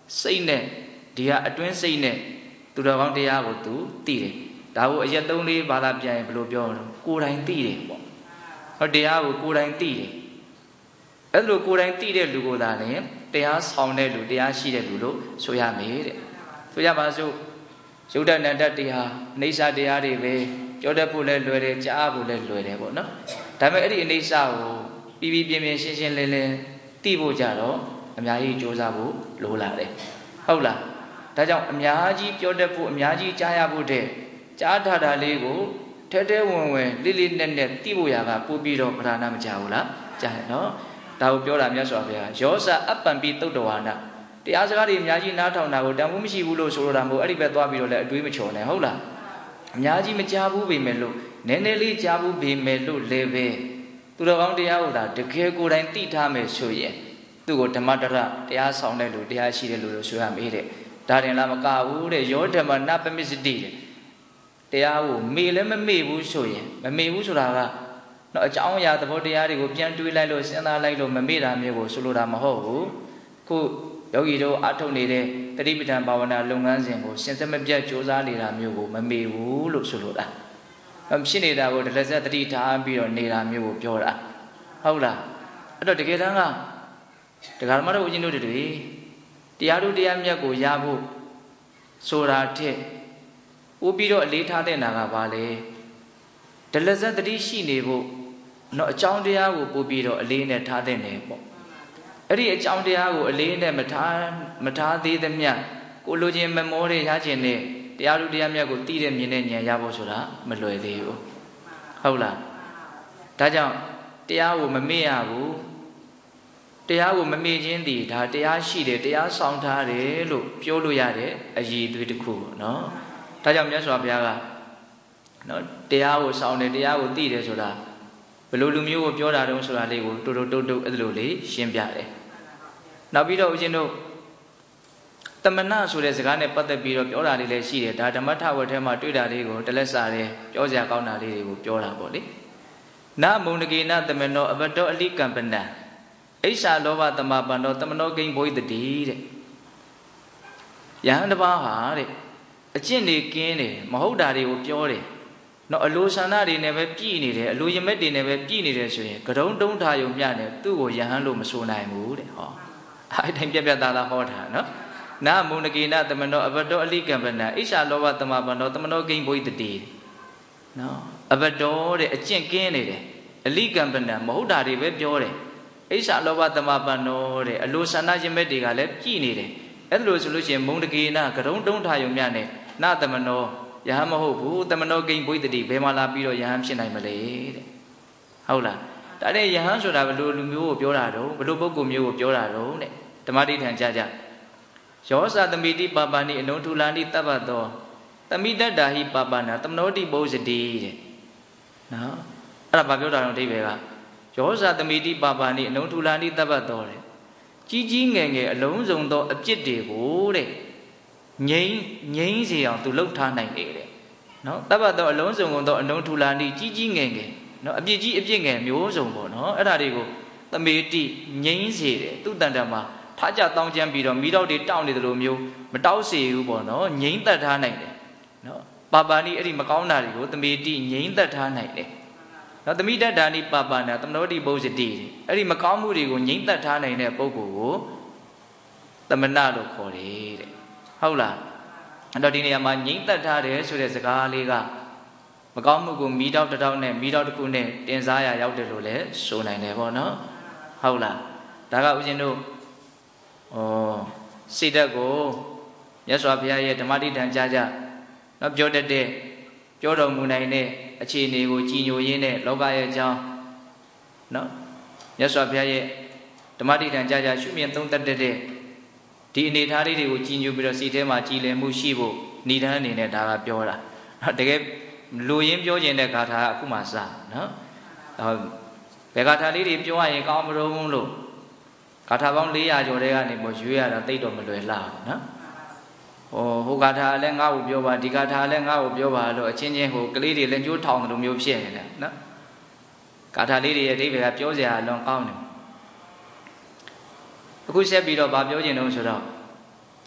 S1: စိတ်နဲ့ဒီဟာအတွင်းစိတ်နဲ့သူတော်ကောင်းတရားကိုသူသိတယ်ဒါကိုအရက်သုံးလေးဘာသာပြန်ရင်ဘယ်လိုပြောမလဲကိုယ်တိုင်သိတယ်ပေါ့ဟောတရားကိုကိုယ်တိုင်သိတယ်အဲ့လိုကိုယ်တိုင်သိတဲ့လူကိုသာလည်းတရားဆောင်တဲ့လူတရားရှိတဲ့လူလို့ဆိုရမယ်တဲ့ဆိုရပါစို့ယုဒ္ဓနန္တတရားအိဋ္ဌတရားတွေပဲပြောတတ်ဖို့လည်းလွယ်တယ်ကြားဖို့လည်းလွယ်တယ်ပေါ့နော်ဒါပေမဲ့အဲ့ဒီအိဋ္ဌကိုပြီးပြီးပြင်းပြင်းရှင်းရှင်းလင်းလင်းသိဖို့ကြတော့အများကြီးကြိုးစားဖို့လိုလာတယ်ဟုတ်လားဒါကြောင့်အများကြီးပြောတတ်ဖို့အများကြီးကြားရဖို့တဲ့ကြားထားတာလေးကိုထဲထဲဝင်ဝင်လေးလေးနက်နက်သိဖို့ရကပို့ပြီးတော့ပဓာနာမကြဘူးလားကြားရနော်ဒါကိုပြောတာမြတ်စွာဘုရားယောဇအပ္ပံပိသုတ္တဝါနာတရားစကားတွေအများကြီးနားထောင်တာကိုတန်ဖိုးမရှိဘူးလို့ဆိုလိုတာမဟုတ်အဲ့ဒီဘက်သွားပြီးတော့လည်းအတွေးမချော်နဲ့ဟုတ်လားအများကြီးမကြားဘူးပေမဲ့လို့နည်းနည်းလေးကြားဘူးပေမဲ့လို့လည်းပဲသူတော်ကောင်းတရားကိုသာတကယ်ကိုယ်တိုင်သိထားမယ်ဆိုရင်သူ့ကိုဓမ္မတရတရားဆောင်တဲ့လူတရားရှိတဲ့လူလို့ဆိုရမေးတဲ့ဒါတင်လားမကဘူးတဲ့ယောဓမ္မနပမစ္စတိတဲ့တရားကိုမေ့လည်းမမေ့ဘူးဆိုရင်မမေ့ဘူးဆိုတာကတော့အကြောင်းအရာသဘောတရားတွေကိုပြန်တွေးလိုက်လို့စဉ်းစားလိုက်လို့မမေ့တာမျိုးကိုဆိုလိုတာမဟုတ်ဘူးခုယောဂီတို့အထုတ်နေတဲ့တတိပဋ္ဌာန်ဘာဝနာလုပ်ငန်းစဉ်ကိုစဉ်ဆက်မပြတ်ကြိုးစားနေတာမျိုးကိုမမေ့ဘူးလို့ဆိုလိုတာဖြစ်နေတာကိုတလက်ဆက်တတိထားပြီးတော့နေတာမျိုးကိုပြောတာဟုတ်လားအဲ့တော့တကယ်တမ်းကတရားဓမ္မတို့ဦးဇင်းတို့တွေတရားတို့တရားမြတ်ကိုရဖို့ဆိုတာထက်ပို့ပြီးတော့အလေးထားတဲ့နာကပါလေတလက်ဆက်တတိရှိနေဖို့တော့အကြောင်းတရားကိုပို့ပြီးတော့အလေးနဲ့ထားတဲ့နေပေါ့အဲ့ဒီအကြောင်းတရားကိုအလေးနဲ့မထားမထားသေးသမျှကိုလိုချင်မမောတဲ့ရချင်တဲ့တရားလူတရားမြတ်ကိုသိတဲ့မြင်တဲ့ဉာဏ်ရဖို့ဆိုတာမလွယ်သေးဘူးဟုတ်လားဒါကြောင့်တရားကိုမမေ့ရဘူးတရားကိုမမေ့ခြင်းသည်ဒါတရားရှိတယ်တရားဆောင်ထားတယ်လို့ပြောလို့ရတဲ့အရည်အသွေးတစ်ခုပေါ့နော်ဒါကြောင့်မြတ်စွာဘုရားကနော်တရားကိုဆောင်တယ်တရားကိုသိတယ်ဆိုတာဘယ်လိုလူမျိုးကိုပြောတာတုံးဆိုတာလေးကိုတိုးတိုးတုတ်တုတ်အဲ့လိုလေးရှင်းပြတယ်နောက်ပြီးတော့ဦးဇင်းတို့တမနာဆိုတဲ့စကားနဲ့ပတ်သက်ပြီးတော့ပြောတာလေးလည်းရှိတယ်ဒါဓမ္မထဝက်ထဲမှာတွေ့တာလေးကိုတလက်စာတယ်ပြောစရာကောင်းတာလေးတွေကိုပြောတာပေါ့လေနမုန်တကေနတမနောအဘတောအလိကံပနံအိဋ္ဌာလောဘတမပန္နောတမနောကိဉ္ဘိတတိတဲ့ယဟန်တစ်ပါးဟာတဲ့အကျင့်တွေကင်းတယ်မဟုတ်တာတွေကိုပြောတယ်နော်အလိုဆန္ဒတွေနဲ့ပဲပြည့်နေတယ်အလိုရမက်တွေနဲ့ပဲပြည့်နေတယ်ဆိုရင်ကတုံးတုံးထားယုံမျှနဲ့သူ့ကိုယဟန်လို့မဆိုနိုင်ဘူးတဲ့ဟောအဲ့တိုင်းပြက်ပြက်သားသားဟောတာနော်နာမုန်ကေနတမနောအဘတောအလိကံပနံအိဋ္ဌာလောဘတမပန္နောတမနောကိဉ္ဘိတတိနော်အဘတောတဲ့အကျင့်ကင်းနေတယ်အလိကံပနံမဟုတ်တာတွေပဲပြောတယ်အိဋ္ဌာလောဘတမပန္နောတဲ့အလိုဆန္ဒရမက်တွေကလည်းပြည့်နေတယ်အဲ့လိုဆိုလို့ရှိရင်မုန်ကေနကတုံးတုံးထားယုံမျှနဲ့နာတမနောယဟန်မဟုတ်ဘူးတမနောကိဉ္ဘိတတိဘယ်မှာလာပြီးတော့ယဟန်ဖြစ်နိုင်မလဲတဲ့ဟုတ်လားဒါတဲ့ယဟန်ဆိုတာဘယ်လိုလူမျိုးကိုပြောတာတော့ဘယ်လိုပုဂ္ဂိုလ်မျိုးကိုပြောတာတော့တဲ့ဓမ္မတိထံကြကြယောဇသမိတိပါပါဏိအနုထုလာနိတပ္ပတောသမိတ္တာဟိပါပါဏသမနောတိပုဇ္ဇတိတဲ့နော်အဲ့ဒါဘာပြောတာတော့အဓိပ္ပာယ်ကယောဇသမိတိပါပါဏိအနုထုလာနိတပ္ပတောတဲ့ကြီးကြီးငယ်ငယ်အလုံးစုံသောအပြစ်တွေကိုတဲ့ငိမ့်ငိမ့်စီအောင်သူလှုပ်ထားနိုင်တယ်တဲ့နော်တပ္ပတောအလုံးစုံကုန်သောအနုထုလာနိကြီးကြီးငယ်ငယ်နော်အပြစ်ကြီးအပြစ်ငယ်မျိုးစုံပေါ့နော်အဲ့ဒါတွေကိုသမေတိငိမ့်စေတယ်သူ့တန်တမှာထားကြတောင်းကျမ်းပြီးတော့မိတော့တွေတောင်းနေတယ်လို့မျိုးမတောက်စေဘူးပေါ့နော်ငိမ့်သက်ထားနိုင်တယ်နော်ပါပါဏိအဲ့ဒီမကောင်းတာတွေကိုသမေတိငိမ့်သက်ထားနိုင်တယ်နော်သမိတ္တာဏိပါပါဏသမနောတိပုဇ္ဇတိအဲ့ဒီမကောင်းမှုတွေကိုငိမ့်သက်ထားနိုင်တဲ့ပုဂ္ဂိုလ်ကိုသမဏလို့ခေါ်တယ်တဲ့ဟုတ်လားအဲ့တော့ဒီနေရာမှာငိမ့်သက်ထားတယ်ဆိုတဲ့စကားလေးကမကောင်းမှုကိုမိတော့တစ်တောက်နဲ့မိတော့တစ်ခုနဲ့တင်စားရရောက်တယ်လို့လည်းဆိုနိုင်တယ်ပေါ့နော်ဟုတ်လားဒါကဦးဇင်းတို့ဩစိတ်ဓာတ်ကိုမြတ်စွာဘုရားရဲ့ဓမ္မတိထံကြားကြနော်ပြောတတ်တဲ့ပြောတော်မူနိုင်တဲ့အခြေအနေကိုကြည်ညိုရင်းနဲ့လောကရဲ့အကြောင်းနော်မြတ်စွာဘုရားရဲ့ဓမ္မတိထံကြားကြရှုမြင်သုံးသပ်တဲ့ဒီအနေထားလေးတွေကိုကြည်ညိုပြီးတော့စိတ်ထဲမှာကြည်လည်မှုရှိဖို့ဏိဒန်းအနေနဲ့ဒါကပြောတာနော်တကယ်လူရင်းပြောခြင်းတဲ့ဂါထာအခုမှစနော်ဘယ်ဂါထာလေးတွေပြောရရင်ကောင်းမလို့လို့ဂါထာပေါင်း၄ရာကျော်တဲ့ကနေပေါ်ရွေးရတာသိတော့မလွယ်လှဘူးနော်ဟိုဟိုဂါထာလည်းငါ့ကိုပြောပါဒီဂါထာလည်းငါ့ကိုပြောပါလို့အချင်းချင်းဟိုကလေးတွေလည်းကြိုးထောင်တယ်လို့မျိုးဖြစ်နေတယ်နော်ဂါထာလေးတွေရဲ့အဓိပ္ပာယ်ကပြောစရာလွန်ကောင်းတယ်အခုဆက်ပြီးတော့ဗာပြောခြင်းတော့ဆိုတော့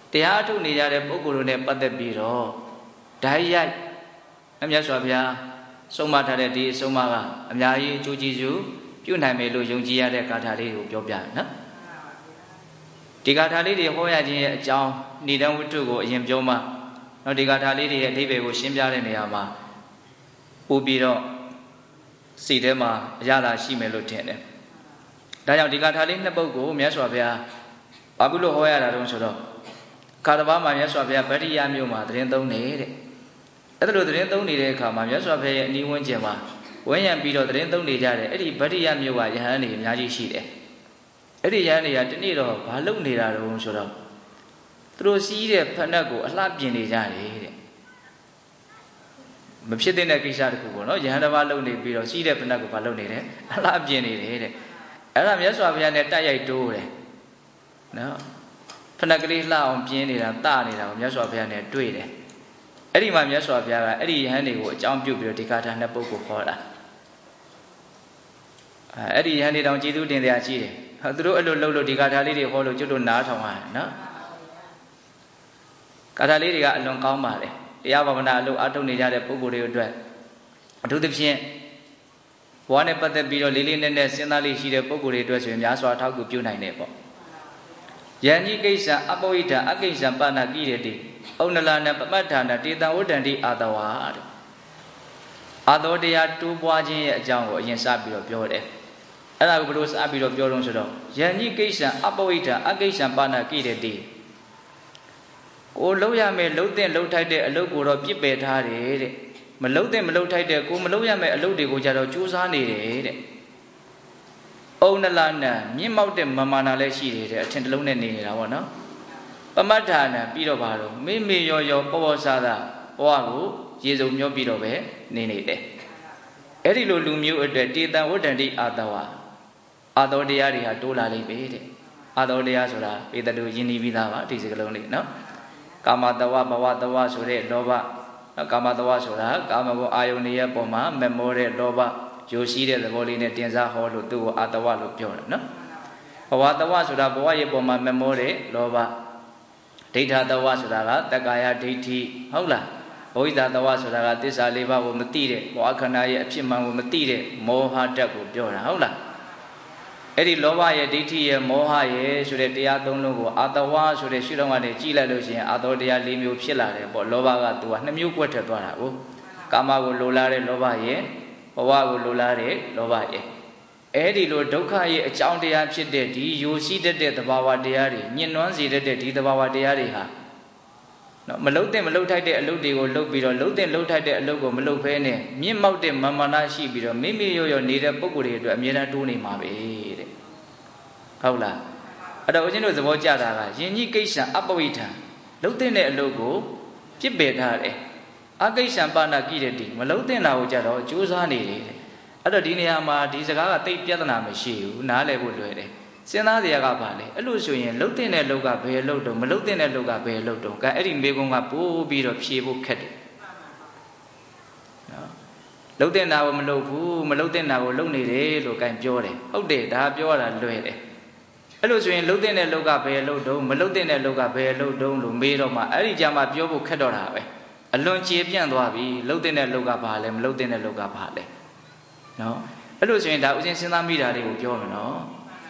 S1: တရားထုတ်နေကြတဲ့ပုဂ္ဂိုလ်တို့နဲ့ပတ်သက်ပြီးတော့ဓာတ်ရိုက်အမြတ်စွာဘုရားဆုံးမထားတဲ့ဒီအဆုံးအမကအများကြီးအကျိုးကျေးဇူးပြုနိုင်မယ်လို့ယုံကြည်ရတဲ့ဂါထာလေးကိုပြောပြနော်ဒီဂါထာလေးတွေဟောရခြင်းရဲ့အကြောင်းဏိဒံဝတ္ထုကိုအရင်ပြောမှနောက်ဒီဂါထာလေးတွေရဲ့အဓိပ္ပာယ်ကိုရှင်းပြတဲ့နေရာမှာပို့ပြီးတော့စိတ်ထဲမှာအရသာရှိမယ်လို့ထင်တယ်ဒါကြောင့်ဒီဂါထာလေးနှစ်ပုဒ်ကိုမြတ်စွာဘုရားဘာဖြစ်လို့ဟောရတာတုံးဆိုတော့ခါတပါးမှာမြတ်စွာဘုရားဗတ္တိယမြို့မှာသတင်းသုံးနေတဲ့အဲ့ဒါလိုသတင်းသုံးနေတဲ့အခါမှာမြတ်စွာဘုရားရဲ့အနီးဝန်းကျင်မှာဝန်းရံပြီးတော့သတင်းသုံးနေကြတယ်အဲ့ဒီဗတ္တိယမြို့ကယဟန်တွေအများကြီးရှိတယ်အဲ့ဒီယဟန်တွေကတနေ့တော့ဘာလုပ်နေတာတုံးဆိုတော့သူတို့စီးတဲ့ဖက်နှက်ကိုအလှပြင်နေကြတယ်တဲ့မဖြစ်တဲ့ကိစ္စတခုပေါ့နော်ယဟန်တစ်ပါးလုပ်နေပြီးတော့စီးတဲ့ဖက်နှက်ကိုဘာလုပ်နေတယ်အလှပြင်နေတယ်တဲ့အဲ့ဒါမြတ်စွာဘုရားနဲ့တိုက်ရိုက်တိုးတယ်နော်ဖက်နှက်ကလေးလှအောင်ပြင်းနေတာတနေတာကိုမြတ်စွာဘုရားနဲ့တွေ့တယ်အဲ့ဒီမှာမြတ်စွာဘုရားကအဲ့ဒီယဟန်တွေကိုအကြောင်းပြုပြီးတော့ဒီဂါထာနှစ်ပုဒ်ကိုခေါ်တာအဲ့ဒီယဟန်တွေတောင်ကျေးဇူးတင်တရားရှိတယ်သူတို့အဲ့လိုလှုပ်လို့ဒီဂါထာလေးတွေဟောလို့ကျွတ်လို့နားထောင်ရတယ်နော်ဂါထာလေးတွေကအလွန်ကောင်းပါတယ်တရားဘာဝနာအလုပ်အထုတ်နေကြတဲ့ပုဂ္ဂိုလ်တွေအတွက်အထူးသဖြင့်ဘဝနဲ့ပတ်သက်ပြီးတော့လေးလေးနက်နက်စဉ်းစားလေးရှိတဲ့ပုဂ္ဂိုလ်တွေအတွက်ဆိုရင်များစွာထောက်ကူပြုနိုင်တယ်ပေါ့ယန္တိကိစ္စအပောဟိတအကိစ္စပါဏကိရတိဩနလနာပမတ္ထာနာတေတံဝတ္တန္တိအာတဝါတဲ့အာသောတရားတိုးပွားခြင်းရဲ့အကြောင်းကိုအရင်စပြီးတော့ပြောတယ်အဲ့ဒါကိုဘယ်လိုစပြီးတော့ပြောလို့ဆိုတော့ယန္တိကိစ္စအပောဟိတအကိစ္စပါဏကိရတိကိုလှုပ်ရမယ်လှုပ်တဲ့လှုပ်ထိုက်တဲ့အလုပ်ကိုတော့ပြစ်ပယ်ထားတယ်တဲ့မလှုပ်တဲ့မလှုပ်ထိုက်တဲ့ကိုမလှုပ်ရမယ်အလုပ်တွေကိုကြတော့ကြိုးစားနေတယ်တဲ့ဩနလနာမြင့်မောက်တဲ့မမာနာလည်းရှိတယ်တဲ့အထင်တလုံးနဲ့နေနေတာပေါ့နော်ပမတ္ထာနာပြီးတော့ပါတော့မေမေရောရောပေါ်ပေါ်ဆာသာဘဝကိုရေစုံမျောပြီးတော့ပဲနေနေတယ်အဲ့ဒီလိုလူမျိုးအတွက်တေတံဝတ္တန္တိအာတဝါအာသောတရားတွေဟာတိုးလာလိမ့်မယ်တဲ့အာသောတရားဆိုတာပေတတူယဉ်နီးပြီးသားပါဒီစကလုံးလေးနော်ကာမတဝဘဝတဝဆိုတဲ့လောဘကာမတဝဆိုတာကာမဂုဏ်အာယုန်ရဲ့ပုံမှာမမောတဲ့လောဘယိုရှိတဲ့သဘောလေးနဲ့တင်စားဟောလို့သူ့ကိုအာတဝလို့ပြောတယ်နော်ဘဝတဝဆိုတာဘဝရဲ့ပုံမှာမမောတဲ့လောဘဒိဋ္ဌတဝဆိုတာကတက္ကာယဒိဋ္ဌိဟုတ်လားဘဝိသတဝဆိုတာကသစ္စာလေးပါးကိုမသိတဲ့ဘောအခဏရဲ့အဖြစ်မှန်ကိုမသိတဲ့မောဟဓာတ်ကိုပြောတာဟုတ်လားအဲ့ဒီလောဘရဲ့ဒိဋ္ဌိရဲ့မောဟရဲ့ဆိုတဲ့တရားသုံးလုံးကိုအာတဝဆိုတဲ့ရှုထောင့်ကနေကြည့်လိုက်လို့ရှိရင်အာသောတရား၄မျိုးဖြစ်လာတယ်ပေါ့လောဘကသူကနှစ်မျိုးကွက်ထွက်သွားတာကိုကာမကိုလိုလားတဲ့လောဘရဲ့ဘဝကိုလိုလားတဲ့လောဘရဲ့အဲ့ဒီလိုဒုက္ခရဲ့အကြောင်းတရားဖြစ်တဲ့ဒီယိုရှိတတ်တဲ့သဘာဝတရားတွေညှဉ်းနှွမ်းစေတတ်တဲ့ဒီသဘာဝတရားတွေဟာနော်မလုတ်တဲ့မလုတ်ထိုက်တဲ့အလုပ်တွေကိုလုပ်ပြီးတော့လုတ်တဲ့လုတ်ထိုက်တဲ့အလုပ်ကိုမလုတ်ဖဲနဲ့မြင့်မောက်တဲ့မာမနာရှိပြီးတော့မိမိရောရောနေတဲ့ပုံကိုယ်တွေအတွက်အမြဲတမ်းတိုးနေမှာပဲတဲ့ဟုတ်လားအဲ့တော့ဦးဇင်းတို့သဘောကျတာကယဉ်ကြီးကိစ္စအပဝိထံလုတ်တဲ့အလုပ်ကိုပြစ်ပယ်ထားတယ်အကိစ္စပါဏကိရတိမလုတ်တဲ့တာကိုကြတော့ကြိုးစားနေတယ်အဲ့တော့ဒီနေရာမှာဒီစကားကတိတ်ပြဿနာမရှိဘူးနားလည်ဖို့လွယ်တယ်စဉ်းစားစရာကဘာလဲအဲ့လိုဆိုရင်လှုပ်တဲ့လှုပ်ကဘယ်လှုပ်တော့မလှုပ်တဲ့လှုပ်ကဘယ်လှုပ်တော့ကဲအဲ့ဒီမေကုံကပိုးပြီးတော့ဖြေဖို့ခက်တယ်နော်လှုပ်တဲ့နာကိုမလှုပ်ဘူးမလှုပ်တဲ့နာကိုလှုပ်နေတယ်လို့ကဲပြောတယ်ဟုတ်တယ်ဒါပြောရတာလွယ်တယ်အဲ့လိုဆိုရင်လှုပ်တဲ့လှုပ်ကဘယ်လှုပ်တော့မလှုပ်တဲ့လှုပ်ကဘယ်လှုပ်တော့လို့မေးတော့မှအဲ့ဒီကြမှာပြောဖို့ခက်တော့တာပဲအလွန်ကျေပြန့်သွားပြီလှုပ်တဲ့လှုပ်ကဘာလဲမလှုပ်တဲ့လှုပ်ကဘာလဲနော်အဲ့လိုဆိုရင်ဒါဥစဉ်စဉ်းစားမိတာလေးကိုပြောမယ်နော်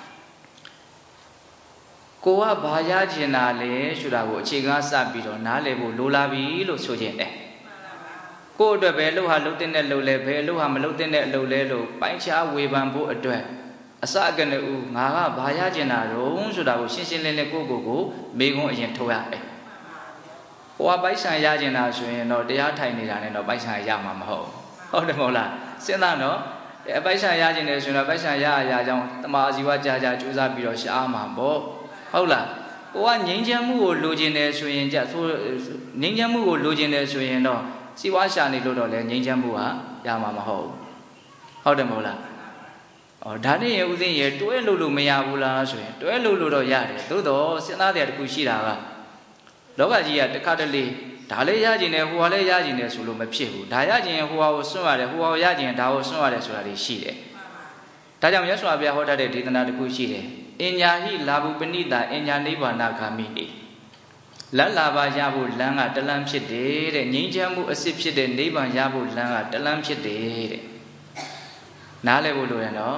S1: ကိုကဘာရကျင်တာလဲဆိုတာကိုအခြေခံစပြီးတော့နားလည်ဖို့လိုလာပြီလို့ဆိုခြင်းတယ်ကို့အတွက်ဘယ်လှုပ်ဟာလှုပ်တဲ့လှုပ်လဲဘယ်လှုပ်ဟာမလှုပ်တဲ့လှုပ်လဲလို့ပိုင်းခြားဝေဖန်ဖို့အတွက်အစကနဦးငါကဘာရကျင်တာတော့ဆိုတာကိုရှင်းရှင်းလင်းလင်းကိုကိုကိုမေးခွန်းအရင်ထုတ်ရတယ်ဟိုကပိုက်ဆံရကျင်တာဆိုရင်တော့တရားထိုင်နေတာနဲ့တော့ပိုက်ဆံရမှာမဟုတ်ဟုတ်တယ်မဟုတ်လားစဉ်းစားတော့အပိုက်ဆံရကျင်တယ်ဆိုတော့ပိုက်ဆံရအရာကြောင့်တမာဇီဝကြာကြာကြိုးစားပြီးတော့ရှားမှာပေါ့ဟုတ်လားကိုကငြိမ်းချမ်းမှုကိုလိုချင်တယ်ဆိုရင်ကြဆိုငြိမ်းချမ်းမှုကိုလိုချင်တယ်ဆိုရင်တော့စီဝါရှာနေလို့တော့လည်းငြိမ်းချမ်းမှုဟာရမှာမဟုတ်ဟုတ်တယ်မဟုတ်လားဩဒါနဲ့ရဥသိရတွဲလို့လို့မရဘူးလားဆိုရင်တွဲလို့လို့တော့ရတယ်သို့တော့စဉ်းစားတရားတစ်ခုရှိတာကလောကကြီးကတစ်ခါတလေဒါလည်းရကျင်တယ်ဟိုဟာလည်းရကျင်တယ်ဆိုလို့မဖြစ်ဘူးဒါရကျင်ရင်ဟိုဟာကိုစွန့်ရတယ်ဟိုဟာကိုရကျင်ရင်ဒါကိုစွန့်ရတယ်ဆိုတာတွေရှိတယ်ဒါကြောင့်မြတ်စွာဘုရားဟောထားတဲ့ဒေသနာတစ်ခုရှိတယ်အညာဟိလာဘုပဏိတာအညာနိဗ္ဗာနဂါမိနိလက်လာပါရဖို့လမ်းကတလမ်းဖြစ်တယ်တဲ့ငြိမ်းချမ်းမှုအစစ်ဖြစ်တဲ့နိဗ္ဗာန်ရဖို့လမ်းကတလမ်းဖြစ်တယ်တဲ့နားလည်ဖို့လိုရနော်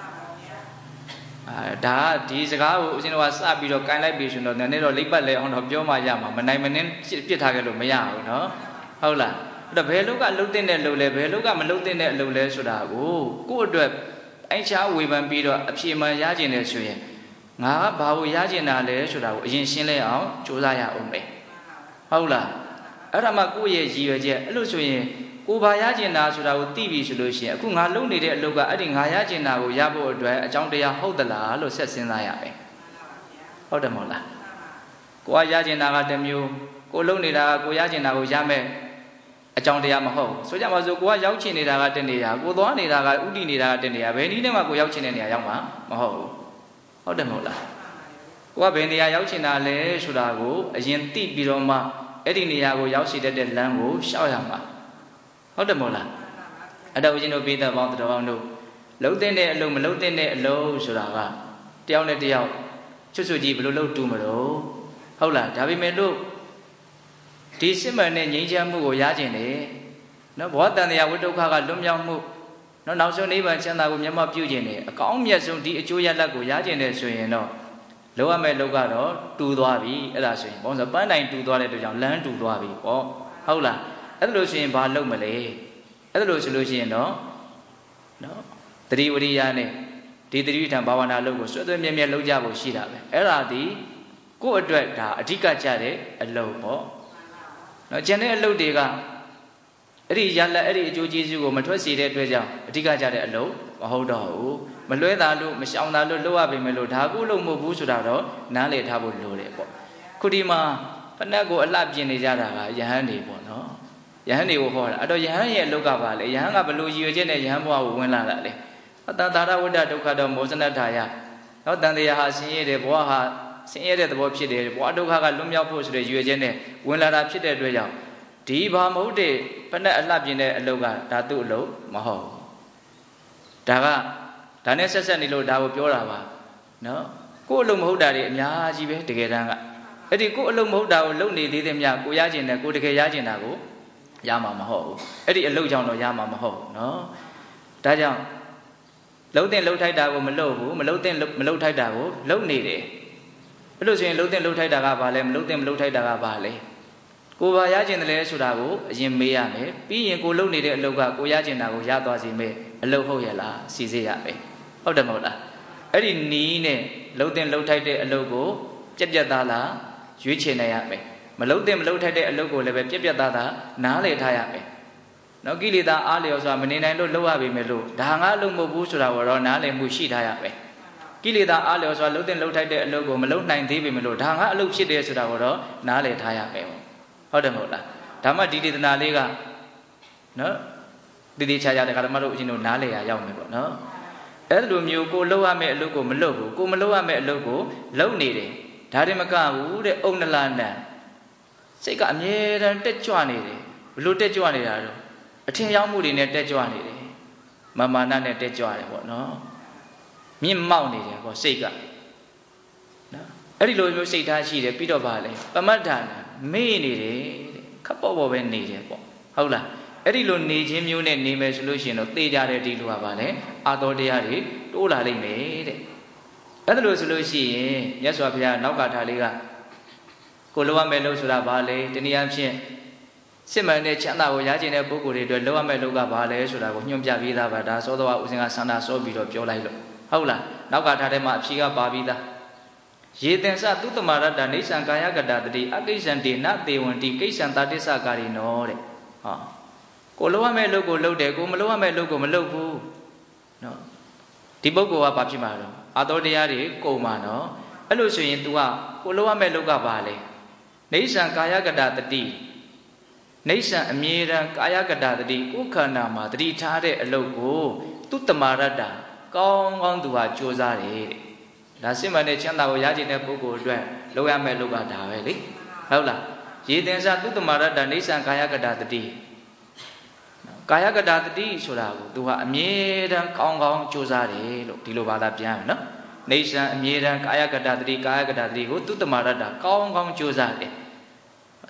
S1: အာဒါဒီစကားကိုဦးဇင်းတို့ကစပြီးတော့ကိုင်လိုက်ပြီဆိုတော့နည်းနည်းတော့လိပ်ပတ်လဲအောင်တော့ပြောမှရမှာမနိုင်မနှင်းပြစ်ထားခဲ့လို့မရဘူးနော်ဟုတ်လားအဲ့တော့ဘယ်လောကလှုပ်တဲ့လှုပ်လဲဘယ်လောကမလှုပ်တဲ့အလှုပ်လဲဆိုတာကိုကိုယ့်အတွက်အိုက်ချာဝေဖန်ပြီးတော့အဖြေမှန်ရကျင်တယ်ဆိုရင်ငါကဘာလို့ရကျင်တာလဲဆိုတာကိုအရင်ရှင်းလဲအောင်ကြိုးစားရအောင်ပဲဟုတ်လားအဲ့ဒါမှကိုယ့်ရဲ့ရည်ရွယ်ချက်အဲ့လိုဆိုရင်ကိုဘာရကျင်တာဆိုတာကိုသိပြီဆိုလို့ရှိရင်အခုငါလုပ်နေတဲ့အလုပ်ကအဲ့ဒီငါရကျင်တာကိုရဖို့အတွက်အကြောင်းတရားဟုတ်သလားလို့ဆက်စဉ်းစားရမယ်ဟုတ်တယ်မဟုတ်လားကိုကရကျင်တာကတစ်မျိုးကိုလုပ်နေတာကကိုရကျင်တာကိုရမယ်အကြောင်းတရားမဟုတ်ဆိုကြပါစို့ကိုကရောက်ချင်နေတာကတနေရာကိုသွားနေတာကဥတည်နေတာကတနေရာဘယ်နည်းနဲ့မှကိုရောက်ချင်တဲ့နေရာရောက်မှာမဟုတ်ဘူးဟုတ်တယ်မဟုတ်လားကိုကဘယ်နေရာရောက်ချင်တာလဲဆိုတာကိုအရင်သိပြီးတော့မှအဲ့ဒီနေရာကိုရောက်ရှိတတ်တဲ့လမ်းကိုရှောက်ရမှာဟုတ်တယ်မဟုတ်လားအဲ့တော့ဦးဇင်းတို့ပိဿပေါင်းတော်ပေါင်းတို့လှုပ်တဲ့အလုံးမလှုပ်တဲ့အလုံးဆိုတာကတယောက်နဲ့တယောက်ချွတ်ချွတ်ကြီးဘယ်လိုလှုပ်တူးမလို့ဟုတ်လားဒါပေမဲ့လို့ဒီစစ်မှန်တဲ့ငြိမ်းချမ်းမှုကိုရကျင်တယ်နော်ဘောတန်တရားဝိဒုက္ခကလွတ်မြောက်မှုနော်နောက်ဆုံးနိဗ္ဗာန်ချမ်းသာကိုမျက်မှောက်ပြုခြင်းတယ်အကောင်းမြတ်ဆုံးဒီအကျိုးရလဒ်ကိုရကျင်တယ်ဆိုရင်တော့လောရမဲ့လောက်ကတော့တူသွားပြီအဲ့ဒါဆိုရင်ဘောဆိုပန်းတိုင်တူသွားတဲ့အတွက်ကြောင့်လမ်းတူသွားပြီပေါ့ဟုတ်လားအဲ့ဒါလို့ရှိရင်ဘာလုပ်မလဲအဲ့ဒါလို့ဆိုလို့ရှိရင်တော့နော်တတိဝရိယနဲ့ဒီတတိထံဘာဝနာလုပ်ကိုစွတ်သွဲမြဲမြဲလုပ်ကြဖို့ရှိတာပဲအဲ့ဒါဒီကိုယ့်အတွက်ဒါအဓိကကျတဲ့အလုပ်ပေါ့နော်ကျန်တဲ့အလုပ်တွေကအဲ့ဒီရလက်အဲ့ဒီအကျိုးကျေးဇူးကိုမထွက်စေတဲ့အတွက်ကြောင့်အဓိကကျတဲ့အလုပ်မဟုတ်တော့ဘူးမလွဲတာလို့မရှောင်တာလို့လုပ်ရပေမဲ့လို့ဒါကိုလုပ်မဟုတ်ဘူးဆိုတာတော့နားလည်ထားဖို့လိုတယ်ပေါ့ခုဒီမှာဖဏတ်ကိုအလှပြင်နေကြတာကယဟန်နေပေါ့နော်ယဟန်တွေကိုဟောတာအဲ့တော့ယဟန်ရဲ့အလုပ်ကပါလေယဟန်ကဘယ်လိုရည်ရွယ်ချက်နဲ့ယဟန်ဘဝကိုဝင်လာတာလဲအတ္တသာရဝတ္တဒုက္ခတော့မောဇနထာယနော်တန်တရားဟာဆင်းရဲတယ်ဘဝဟာဆင်းရဲတဲ့သဘောဖြစ်တယ်ဘဝဒုက္ခကလွတ်မြောက်ဖို့ဆိုတဲ့ရည်ရွယ်ချက်နဲ့ဝင်လာတာဖြစ်တဲ့အတွက်ကြောင့်ဒီဘာမဟုတ်တဲ့ဖဏတ်အလှပြင်တဲ့အလုပ်ကဒါသူ့အလုပ်မဟုတ်ဒါကဒါနဲ့ဆက်ဆက်နေလို့ဒါကိုပြောတာပါနော်ကိုယ့်အလုပ်မဟုတ်တာတွေအများကြီးပဲတကယ်တမ်းကအဲ့ဒီကိုယ့်အလုပ်မဟုတ်တာကိုလုပ်နေသေးတယ်မြကိုရကျင်တယ်ကိုတကယ်ရကျင်တာကိုရမှာမဟုတ်ဘူးအဲ့ဒီအလုပ်ကြောင့်တော့ရမှာမဟုတ်ဘူးနော်ဒါကြောင့်လှုပ်တဲ့လှုပ်ထိုက်တာကိုမလှုပ်ဘူးမလှုပ်တဲ့မလှုပ်ထိုက်တာကိုလှုပ်နေတယ်အဲ့လိုဆိုရင်လှုပ်တဲ့လှုပ်ထိုက်တာကဘာလဲမလှုပ်တဲ့မလှုပ်ထိုက်တာကဘာလဲကိုဘာရကျင်တယ်လဲဆိုတာကိုအရင်မေးရမယ်ပြီးရင်ကိုလှုပ်နေတဲ့အလုပ်ကကိုရကျင်တာကိုရသွားစီမယ်အလုပ်ဟုတ်ရဲ့လားစီစစ်ရမယ်ဟုတ်တယ်မဟုတ်လားအဲ့ဒီနီးနဲ့လှုပ်တဲ့လှုပ်ထိုက်တဲ့အလုပ်ကိုပြက်ပြက်သားလားရွေးချယ်နိုင်ရမယ်မလှုပ်တဲ့မလှုပ်ထိုက်တဲ့အလုပ်ကိုလည်းပဲပြက်ပြက်သားသားနားလည်ထားရမယ်နော်ကိလေသာအားလျော်ဆိုတာမနေနိုင်လို့လှုပ်ရပေမဲ့လို့ဒါငါအလုပ်မဟုတ်ဘူးဆိုတာကိုတော့နားလည်မှုရှိထားရမယ်ကိလေသာအားလျော်ဆိုတာလှုပ်တဲ့လှုပ်ထိုက်တဲ့အလုပ်ကိုမလှုပ်နိုင်သေးပေမဲ့လို့ဒါငါအလုပ်ဖြစ်တယ်ဆိုတာကိုတော့နားလည်ထားရမယ်ဟုတ်တယ်မဟုတ်လားဒါမှဒီဒေသနာလေးကနော်တည်တည်ချာချာတဲ့ဓမ္မတို့အရှင်တို့နားလည်ရရောက်မယ်ပေါ့နော်အဲ့လိုမျိုးကိုလှုပ်ရမယ့်အလုပ်ကိုမလှုပ်ဘူးကိုမလှုပ်ရမယ့်အလုပ်ကိုလှုပ်နေတယ်ဒါတွေမကဘူးတဲ့အုံနလနံစိတ်ကအမြဲတမ်းတက်ကြွနေတယ်ဘလို့တက်ကြွနေတာတော့အထင်ရောက်မှုတွေနဲ့တက်ကြွနေတယ်မာမာနနဲ့တက်ကြွတယ်ပေါ့နော်မြင့်မောက်နေတယ်ပေါ့စိတ်ကနော်အဲ့ဒီလိုမျိုးစိတ်ထားရှိတယ်ပြီးတော့ဗာလဲပမတ္ထာနာမေ့နေတယ်တဲ့ခပ်ပေါ်ပေါ်ပဲနေတယ်ပေါ့ဟုတ်လားအဲ့ဒီလိုနေခြင်းမျိုးနဲ့နေမယ်ဆိုလို့ရှိရင်တော့သိကြတဲ့ဒီလိုပါပါလေအာတော်တရားတွေတိုးလာလိမ့်မယ်တဲ့အဲ့ဒါလို့ဆိုလို့ရှိရင်မြတ်စွာဘုရားနောက်ကထားလေးကကိုလိုရမယ်လို့ဆိုတာဘာလဲတနည်းအားဖြင့်စစ်မှန်တဲ့ချမ်းသာကိုရကျင်တဲ့ပုဂ္ဂိုလ်တွေအတွက်လိုရမယ်လို့ကဘာလဲဆိုတာကိုညွှန်ပြပေးသားပါဒါသောတော်ဦးစင်ကဆန္ဒစောပြီးတော့ပြောလိုက်လို့ဟုတ်လားနောက်ကထားထဲမှာအဖြေကပါပြီးသားယေတင်္စသုတ္တမရတ္တနေဆံကာယကတတတိအကိစ္ဆံတေနသေဝံတိကိစ္ဆံတာတိစ္ဆကာရိနောတဲ့ဟောကိုလိုရမယ်လို့ကိုလုပ်တယ်ကိုမလိုရမယ်လို့ကိုမလုပ်ဘူးနော်ဒီပုဂ္ဂိုလ်ကဘာဖြစ်မှာတော့အာတော်တရားတွေကုန်မှာနော်အဲ့လိုဆိုရင် तू ကကိုလိုရမယ်လို့ကဘာလဲနေဆံကာယကတတတိနေဆံအမြဲတမ်းကာယကတတတိကိုယ်ခန္ဓာမှာတတိထားတဲ့အလုပ်ကိုသုတ္တမရတ္တကောင်းကောင်း तू ဟာကြိုးစားတယ်တဲ့ဒါစစ်မှန်တဲ့ချမ်းသာကိုရကျင်တဲ့ပုဂ္ဂိုလ်အတွက်လုပ်ရမယ်လို့ကဒါပဲလေဟုတ်လားယေတင်္စသုတ္တမရတ္တနေဆံကာယကတတတိကာယကတတတိဆိုတာကို तू ဟာအမြဲတမ်းကောင်းကောင်းကြိုးစားတယ်လို့ဒီလိုဘာသာပြန်မယ်နော်နေဆံအမြဲတမ်းကာယကတတတိကာယကတတတိကိုသုတ္တမရတ္တကောင်းကောင်းကြိုးစားတယ်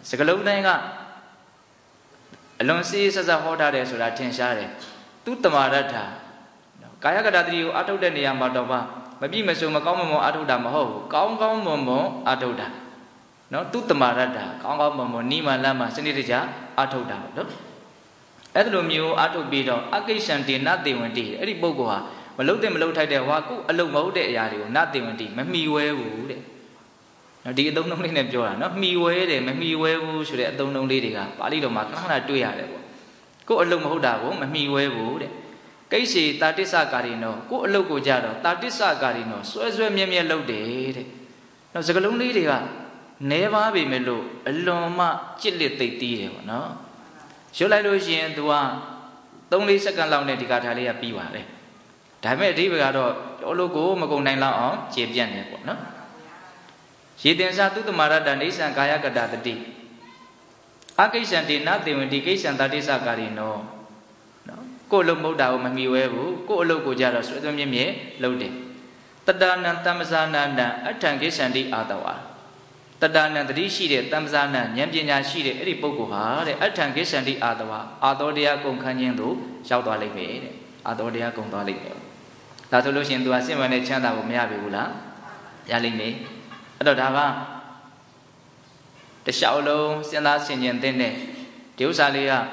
S1: စကလုံးတိုင်းကအလွန်စီးဆက်ဆက်ဟောထားတယ်ဆိုတာထင်ရှားတယ်သူတမာရတ္ထာကာယကတ္တတိကိုအထုတ်တဲ့နေရာမှာတော့မပြည့်မစုံမကောင်းမွန်မွန်အထုတ်တာမဟုတ်ဘူးကောင်းကောင်းမွန်မွန်အထုတ်တာနော်သူတမာရတ္ထာကောင်းကောင်းမွန်မွန်နိမလမ်းမှာစနစ်တကျအထုတ်တာနော်အဲ့လိုမျိုးအထုတ်ပြီးတော့အကိစ္ဆံတေနတေဝန္တိအဲ့ဒီပုဂ္ဂိုလ်ဟာမလုတ်တဲ့မလုတ်ထိုက်တဲ့ဟောကုအလုတ်မဟုတ်တဲ့အရာတွေကိုနတေဝန္တိမမှီဝဲဘူးတဲ့နော်ဒီအသုံးနှုန်းလေးနဲ့ပြောတာနော်မှီဝဲတယ်မမှီဝဲဘူးဆိုတဲ့အသုံးနှုန်းလေးတွေကပါဠိတော်မှာခဏခဏတွေ့ရတယ်ပေါ့ကိုအလုတ်မဟုတ်တာကိုမမှီဝဲဘူးတဲ့ကိစ္စေတာတိစ္ဆကာရီနောကိုအလုတ်ကိုကြတော့တာတိစ္ဆကာရီနောစွဲစွဲမြဲမြဲလုပ်တယ်တဲ့နော်စကလုံးလေးတွေကနဲပါပြီမဲ့လို့အလွန်မှကြစ်လက်သိပ်တီးတယ်ပေါ့နော်ရွတ်လိုက်လို့ရှိရင် तू ကသုံးလေးစက္ကန့်လောက်နဲ့ဒီကာထာလေးကပြီးပါတယ်ဒါပေမဲ့အဓိပ္ပာယ်ကတော့ပြောလို့ကိုမကုန်နိုင်လောက်အောင်ကျေပြန့်နေပေါ့နော်ရေတင်စာသူတမာရတ္တနေဆံကာယကတ္တတတိအကိစ္ဆံတေနတေဝန္တိကိစ္ဆံတာတိစ္ဆကာရီနောနော်ကိုအလုတ်မဟုတ်တာကိုမမီဝဲဘူးကိုအလုတ်ကိုကြတော့ဆွေသွင်းမြင့်မြင့်လုပ်တယ်တတနံတမ္မဇာနန္တအထံကိစ္ဆံတိအာတဝါတတနံတတိရှိတဲ့တမ္ပဇာနံဉာဏ်ပညာရှိတဲ့အဲ့ဒီပုဂ္ဂိုလ်ဟာတဲ့အထံကိစ္ဆန္တိအာတဝါအာသောတရားကုန်ခန်းခြင်းသို့ရောက်သွားလိမ့်မယ်တဲ့အာသောတရားကုန်သွားလိမ့်မယ်ဒါဆိုလို့ရှိရင် तू ကစင်မှန်တဲ့ချမ်းသာကိုမရပြီဘူးလားရလိမ့်မယ်အဲ့တော့ဒါကတလျှောက်လုံးစဉ်းစားဆင်ခြင်သင့်တဲ့ဒီဥစ္စာလေးကဩ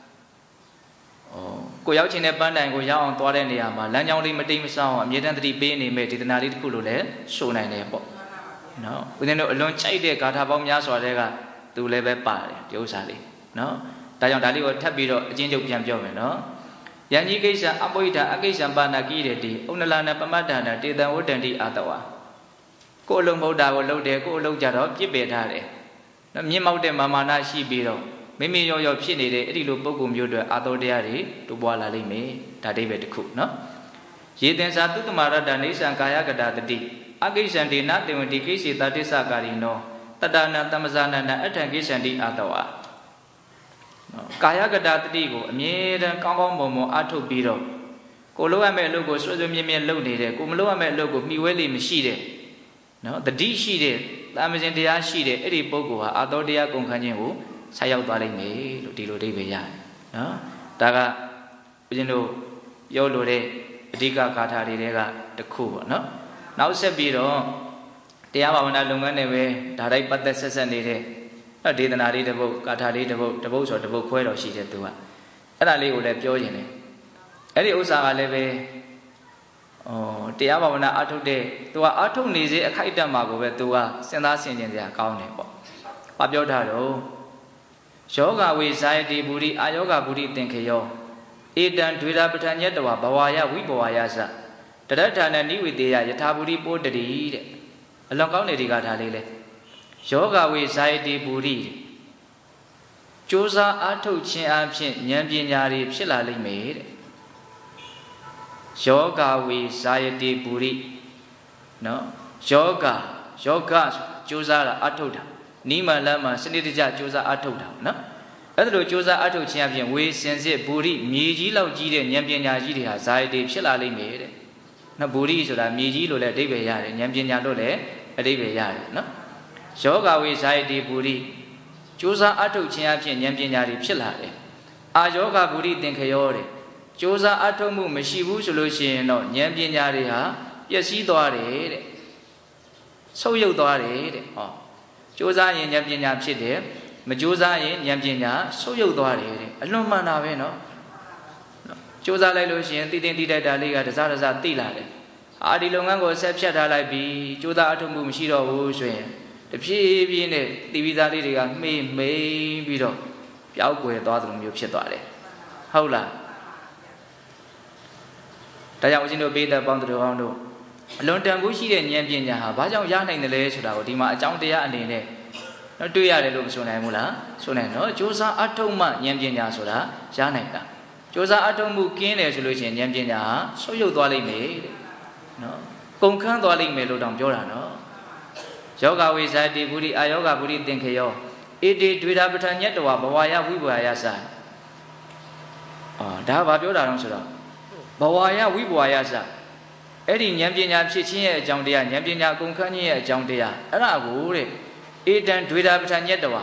S1: ကိုရောက်ချင်တဲ့ပန်းတိုင်ကိုရောက်အောင်သွားတဲ့နေရာမှာလမ်းကြောင်းလေးမတိမ်မဆောင်းအမြဲတမ်းသတိပေးနေမယ်ဒေသနာလေးတစ်ခုလို့လည်းဆိုနိုင်တယ်ပေါ့နော်ဦးဇင်းတို့အလွန်ကြိုက်တဲ့ဂါထာပေါင်းများစွာတဲ့ကသူလည်းပဲပါတယ်ဒီဥစ္စာလေးနော်ဒါကြောင့်ဒါလေးကိုထပ်ပြီးတော့အချင်းချုပ်ပြန်ပြောမယ်နော်ယံကြီးကိစ္စအပိဋ္ဌအကိစ္စပါဏကိရတိဥနလနာပမတ္တနာတေတံဝတ္တန္တိအာတဝါကိုယ်အလုံးမဟုတ်တာကိုလုပ်တယ်ကိုယ်အလုံးကြတော့ပြစ်ပယ်ထားတယ်နော်မြင့်မောက်တဲ့မာမာနရှိပြီးတော့မိမိရောရောဖြစ်နေတဲ့အဲ့ဒီလိုပုံကုမျိုးတွေအာသောတရားတွေတိုးပွားလာလိမ့်မယ်ဒါအိဗယ်တစ်ခုနော်ရေတင်စာသုတ္တမရတ္တနေဆံကာယကတ္တတတိအကိစ္ဆန္တိနတေဝတိကိစ္စေတာတိစ္ဆကာရီနောတတနာတမ္ပဇာနန္တအထံကိစ္ဆန္တိအာတဝါကာယကတ္တတတိကိုအမြဲတမ်းကောင်းကောင်းမွန်မွန်အထုတ်ပြီးတော့ကိုလုပ်ရမယ့်အလုပ်ကိုစွဲစွဲမြဲမြဲလုပ်နေတယ်ကိုမလုပ်ရမယ့်အလုပ်ကိုမှီဝဲလိမရှိတဲ့နော်တတိရှိတဲ့တာမစဉ်တရားရှိတဲ့အဲ့ဒီပုဂ္ဂိုလ်ဟာအာသောတရားကုန်ခန်းခြင်းကိုဆက်ရောက်သွားလိမ့်မယ်လို့ဒီလိုအိဗယ်ရတယ်နော်ဒါကဦးဇင်းတို့ပြောလို့တဲ့အဓိကဂါထာတွေထဲကတစ်ခုပေါ့နော်နောက်ဆက်ပြီးတော့တရားဘာဝနာလုပ်ငန်းတွေပဲဒါတိုင်းပတ်သက်ဆက်ဆက်နေတဲ့ဒေသနာလေးတစ်ပုဒ်ဂါထာလေးတစ်ပုဒ်တစ်ပုဒ်ဆိုတစ်ပုဒ်ခွဲတော်ရှိတယ်သူကအဲ့ဒါလေးကိုလည်းပြောရင်လေအဲ့ဒီဥစ္စာကလည်းပဲဩတရားဘာဝနာအထုတ်တဲ့သူကအထုတ်နေစေအခိုက်အတန့်မှာကိုပဲသူကစဉ်းစားဆင်ခြင်စရာကောင်းတယ်ပေါ့။ဘာပြောထားတော့ယောဂဝိဇာယတိဘူရိအာယောဂဘူရိသင်္ခေယောဧတံဒွေရာပဋ္ဌာညတဝဘဝယဝိဘဝယသတရဋ္ဌာနနိဝိတေယယထာဘူရိပိုတတိတဲ့အလွန်ကောင်းတဲ့ဒီကထာလေးလေယောဂဝိဇာယတိဘူရိကြိုးစားအားထုတ်ခြင်းအပြင်ဉာဏ်ပညာတွေဖြစ်လာလိမ့်မယ်တဲ့ယောဂဝိဇာယတိဘူရိနော်ယောဂယောဂကြိုးစားတာအားထုတ်တာနိမလမ်းမှာစနစ်တကျကြိုးစားအားထုတ်တာနော်အဲ့ဒါလိုကြိုးစားအားထုတ်ခြင်းအပြင်ဝေစင်စစ်ဘူရိမြေကြီးလောက်ကြီးတဲ့ဉာဏ်ပညာကြီးတွေဟာဇာယတိဖြစ်လာလိမ့်မယ်တဲ့နော်ဘူရိဆိုတာမြေကြီးလို့လည်းအဓိပ္ပာယ်ရတယ်ဉာဏ်ပညာလို့လည်းအဓိပ္ပာယ်ရတယ်နော်ယောဂဝိဇာယတိဘူရိကြိုးစားအားထုတ်ခြင်းအပြင်ဉာဏ်ပညာတွေဖြစ်လာတယ်အာယောဂဘူရိသင်္ခယောတဲ့ကြိုးစားအားထုတ်မှုမရှိဘူးဆိုလို့ရှိရင်တော့ဉာဏ်ပညာတွေဟာပျက်စီးသွားတယ်တဲ့ဆုတ်ယုတ်သွားတယ်တဲ့ဟောကြိုးစားရင်ဉာဏ်ပညာဖြစ်တယ်မကြိုးစားရင်ဉာဏ်ပညာဆုတ်ယုတ်သွားတယ်တဲ့အလွန်မှန်တာပဲနော်ကြိုးစားလိုက်လို့ရှိရင်တည်တင်တည်တတ်တာလေးကတစားတစားသိလာတယ်အာဒီလုပ်ငန်းကိုဆက်ဖြတ်ထားလိုက်ပြီးကြိုးစားအားထုတ်မှုမရှိတော့ဘူးဆိုရင်တဖြည်းဖြည်းနဲ့တီဗီသားလေးတွေကမှေးမှိန်ပြီးတော့ပျောက်ကွယ်သွားသလိုမျိုးဖြစ်သွားတယ်ဟုတ်လားဒါကြောင့်ဦးဇင်းတို့ပိဋကပေါင်းတော်အောင်တို့အလွန်တန်ဖိုးရှိတဲ့ဉာဏ်ပညာဟာဘာကြောင့်ရနိုင်တယ်လဲဆိုတာကိုဒီမှာအကြောင်းတရားအနေနဲ့တော့တွေ့ရတယ်လို့မဆိုနိုင်ဘူးလားဆိုနိုင်နော်ကြိုးစားအထုတ်မှဉာဏ်ပညာဆိုတာရနိုင်တာကြိုးစားအထုတ်မှုကင်းတယ်ဆိုလို့ရှိရင်ဉာဏ်ပညာဟာဆုတ်ယုတ်သွားလိမ့်မယ်တဲ့နော်ကုန်ခန်းသွားလိမ့်မယ်လို့တောင်ပြောတာနော်ယောဂဝိဇာတိဘူရိအာယောဂဘူရိသင်္ခေယောဣတိဒွေရာပဋ္ဌာညတဝဘဝယဝိဘဝယသအာဒါဘာပြောတာလဲဆိုတော့ဘဝယဝိဘဝယသအဲ့ဒီဉာဏ်ပညာဖြစ်ခြင်းရဲ့အကြောင်းတရားဉာဏ်ပညာကုန်ခန်းခြင်းရဲ့အကြောင်းတရားအဲ့ဒါကိုတဲ့ဧတံဒွေရာပဋ္ဌာညတဝ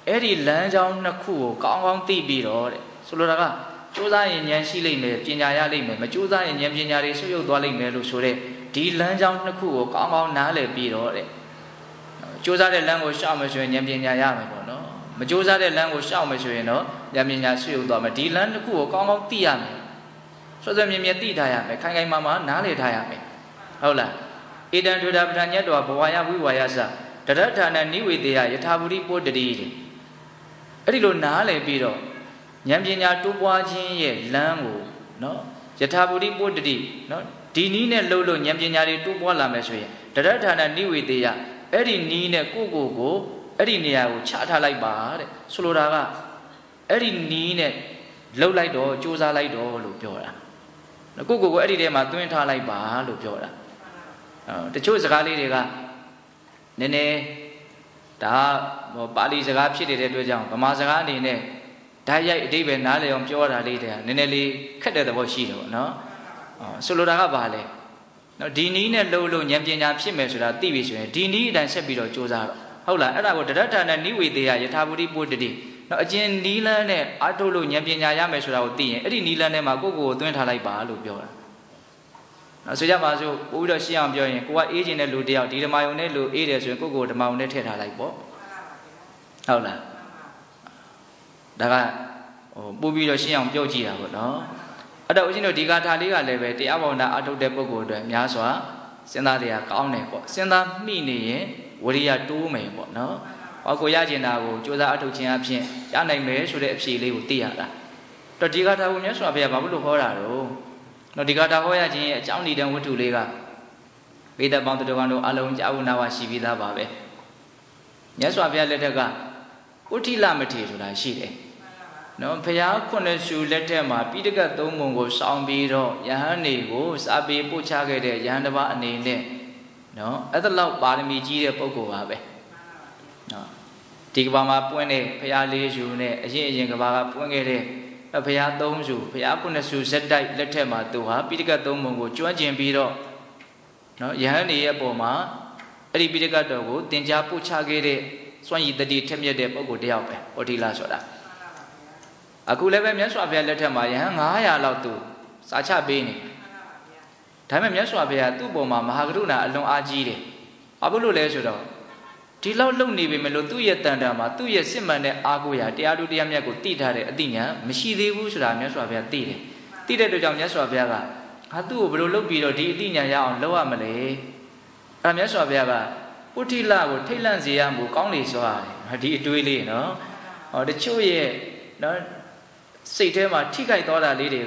S1: အဲ့ဒီလမ်းကြောင်းနှစ်ခုကိုကောင်းကောင်းသိပြီးတော့တဲ့ဆိုလိုတာကကြိုးစားရင်ဉာဏ်ရှိလိမ့်မယ်ပညာရလိမ့်မယ်မကြိုးစားရင်ဉာဏ်ပညာတွေဆုပ်ယုပ်သွားလိမ့်မယ်လို့ဆိုတဲ့ဒီလမ်းကြောင်းနှစ်ခုကိုကောင်းကောင်းနားလည်ပြီးတော့တဲ့ကြိုးစားတဲ့လမ်းကိုရှောက်မယ်ဆိုရင်ဉာဏ်ပညာရမယ်ပေါ့နော်မကြိုးစားတဲ့လမ်းကိုရှောက်မယ်ဆိုရင်တော့ဉာဏ်ပညာဆုပ်ယုပ်သွားမယ်ဒီလမ်းနှစ်ခုကိုကောင်းကောင်းသိရမယ်ဆွဆွမြင်မြင်သိထားရမယ်ခိုင်ခိုင်မာမာနားလည်ထားရမယ်ဟုတ်လားဣဒံဒုဒပဋ္ဌာညတ်တော်ဘဝယဝိဝါယသတရဌာနနိဝေတေယယထာဘူရိပုတ္တိတဲ့အဲ့ဒီလိုနားလည်ပြီးတော့ဉာဏ်ပညာတိုးပွားခြင်းရဲ့လမ်းကိုနော်ယထာဘူရိပုတ္တိနော်ဒီနည်းနဲ့လှုပ်လို့ဉာဏ်ပညာတွေတိုးပွားလာမယ်ဆိုရင်တရဌာနနိဝေတေယအဲ့ဒီနည်းနဲ့ကိုကိုကိုအဲ့ဒီနေရာကိုချထားလိုက်ပါတဲ့ဆိုလိုတာကအဲ့ဒီနည်းနဲ့လှုပ်လိုက်တော့ကြိုးစားလိုက်တော့လို့ပြောတာကိုကိုကိုအဲ့ဒီထဲမှာသွင်းထားလိုက်ပါလို့ပြောတာတချို့စကားလေးတွေကနည်းနည်းဒါဟောပါဠိစကားဖြစ်နေတဲ့အတွက်ကြောင့်ဗမာစကားအနေနဲ့ဓာတ်ရိုက်အဓိပ္ပာယ်နားလည်အောင်ပြောတာလေးတွေကနည်းနည်းလေးခက်တဲ့သဘောရှိတယ်ပေါ့နော်ဆိုလိုတာကဘာလဲနော်ဒီနည်းနဲ့လှုပ်လို့ဉာဏ်ပညာဖြစ်မယ်ဆိုတာသိပြီဆိုရင်ဒီနည်းအတိုင်းဆက်ပြီးတော့ကြိုးစားတော့ဟုတ်လားအဲ့ဒါကိုတရဋ္ဌာနဲ့နိဝေတေယယထာဘူရိပုတ္တိနော်အကျဉ်နီးလန်းနဲ့အထုတ်လို့ဉာဏ်ပညာရမယ်ဆိုတာကိုသိရင်အဲ့ဒီနီးလန်းထဲမှာကိုယ့်ကိုယ်ကိုသွင်းထားလိုက်ပါလို့ပြောတာနော်ဆိုကြပါစို့ပို့ပြီးတော့ရှင်းအောင်ပြောရင်ကိုကအေးခြင်းတဲ့လူတယောက်ဒီဓမ္မယုံနဲ့လူအေးတယ်ဆိုရင်ကိုယ့်ကိုယ်ဓမ္မယုံနဲ့ထည့်ထားလိုက်ပေါ့ဟုတ်လားဒါကဟိုပို့ပြီးတော့ရှင်းအောင်ပြောကြည့်တာပေါ့နော်အဲ့တော့ဦးဇင်းတို့ဒီဂါထာလေးကလည်းပဲတရားဘောင်တာအထုတ်တဲ့ပုဂ္ဂိုလ်အတွက်များစွာစဉ်းစားတရားကောင်းတယ်ပေါ့စဉ်းစားမိနေရင်ဝရိယတိုးမယ်ပေါ့နော်ဟောကိုရကျင်တာကိုကြိုးစားအထုတ်ခြင်းအဖြစ်ရနိုင်မယ်ဆိုတဲ့အဖြေလေးကိုသိရတာတော့ဒီဂါထာကိုမြတ်စွာဘုရားဘာလို့ဟောတာတော့နော်ဒီဂါထာဟောရခြင်းရဲ့အကြောင်းဒီတန်ဝတ္ထုလေးကဗေဒပေါင်းတော်ကောင်တို့အလုံးကြာဝနာဝရှိပြီးသားပါပဲမြတ်စွာဘုရားလက်ထက်ကဥထိလမထေဆိုတာရှိတယ်နော်ဘုရားခုနှစ်ရှုလက်ထက်မှာပိဋကတ်သုံးပုံကိုစောင်းပြီးတော့ယဟန်နေကိုစာပေပို့ချခဲ့တဲ့ယဟန်တစ်ပါးအနေနဲ့နော်အဲ့ဒါလောက်ပါရမီကြီးတဲ့ပုဂ္ဂိုလ်ပါပဲနော်ဒီကဘာမှာပွင့်တဲ့ဘုရားလေးရှုနဲ့အရင်အရင်ကဘာကပွင့်ခဲ့တဲ့ဘုရားသုံးရှုဘုရားခုနှစ်ရှုဇက်တိုက်လက်ထက်မှာသူဟာပိဋကတ်သုံးပုံကိုကျွမ်းကျင်ပြီးတော့နော်ယဟန်နေရဲ့ပုံမှာအဲ့ဒီပိဋကတ်တော်ကိုသင်ကြားပို့ချခဲ့တဲ့စွန့်ရည်တတိထက်မြက်တဲ့ပုဂ္ဂိုလ်တယောက်ပဲဩဒီလာဆိုတာအခုလည်းပဲမြတ်စွာဘုရားလက်ထက်မှာယဟန်ငါးရာလောက်သူစာချပေးနေဒါပေမဲ့မြတ်စွာဘုရားသူ့ပုံမှာမဟာကရုဏာအလွန်အားကြီးတယ်ဘာဖြစ်လို့လဲဆိုတော့ဒီလောက်လုံနေပြီမလို့သူ့ရဲ့တန်တာမှာသူ့ရဲ့စစ်မှန်တဲ့အားကိုးရာတရားသူတရားမြတ်ကိုသိထားတဲ့အသိဉာဏ်မရှိသေးဘူးဆိုတာမြတ်စွာဘုရားသိတယ်သိတဲ့အတွက်ကြောင့်မြတ်စွာဘုရားကဟာသူ့ကိုဘယ်လိုလုပ်ပြီးတော့ဒီအသိဉာဏ်ရအောင်လုပ်ရမလဲအဲ့မြတ်စွာဘုရားကပုထိလကိုထိတ်လန့်စေရမှုကောင်းလေစွာတယ်ဒီအတွေးလေးနော်ဟောတချို့ရဲ့နော်စိတ်ထဲမှာထိခိုက်သွားတာလေးတွေက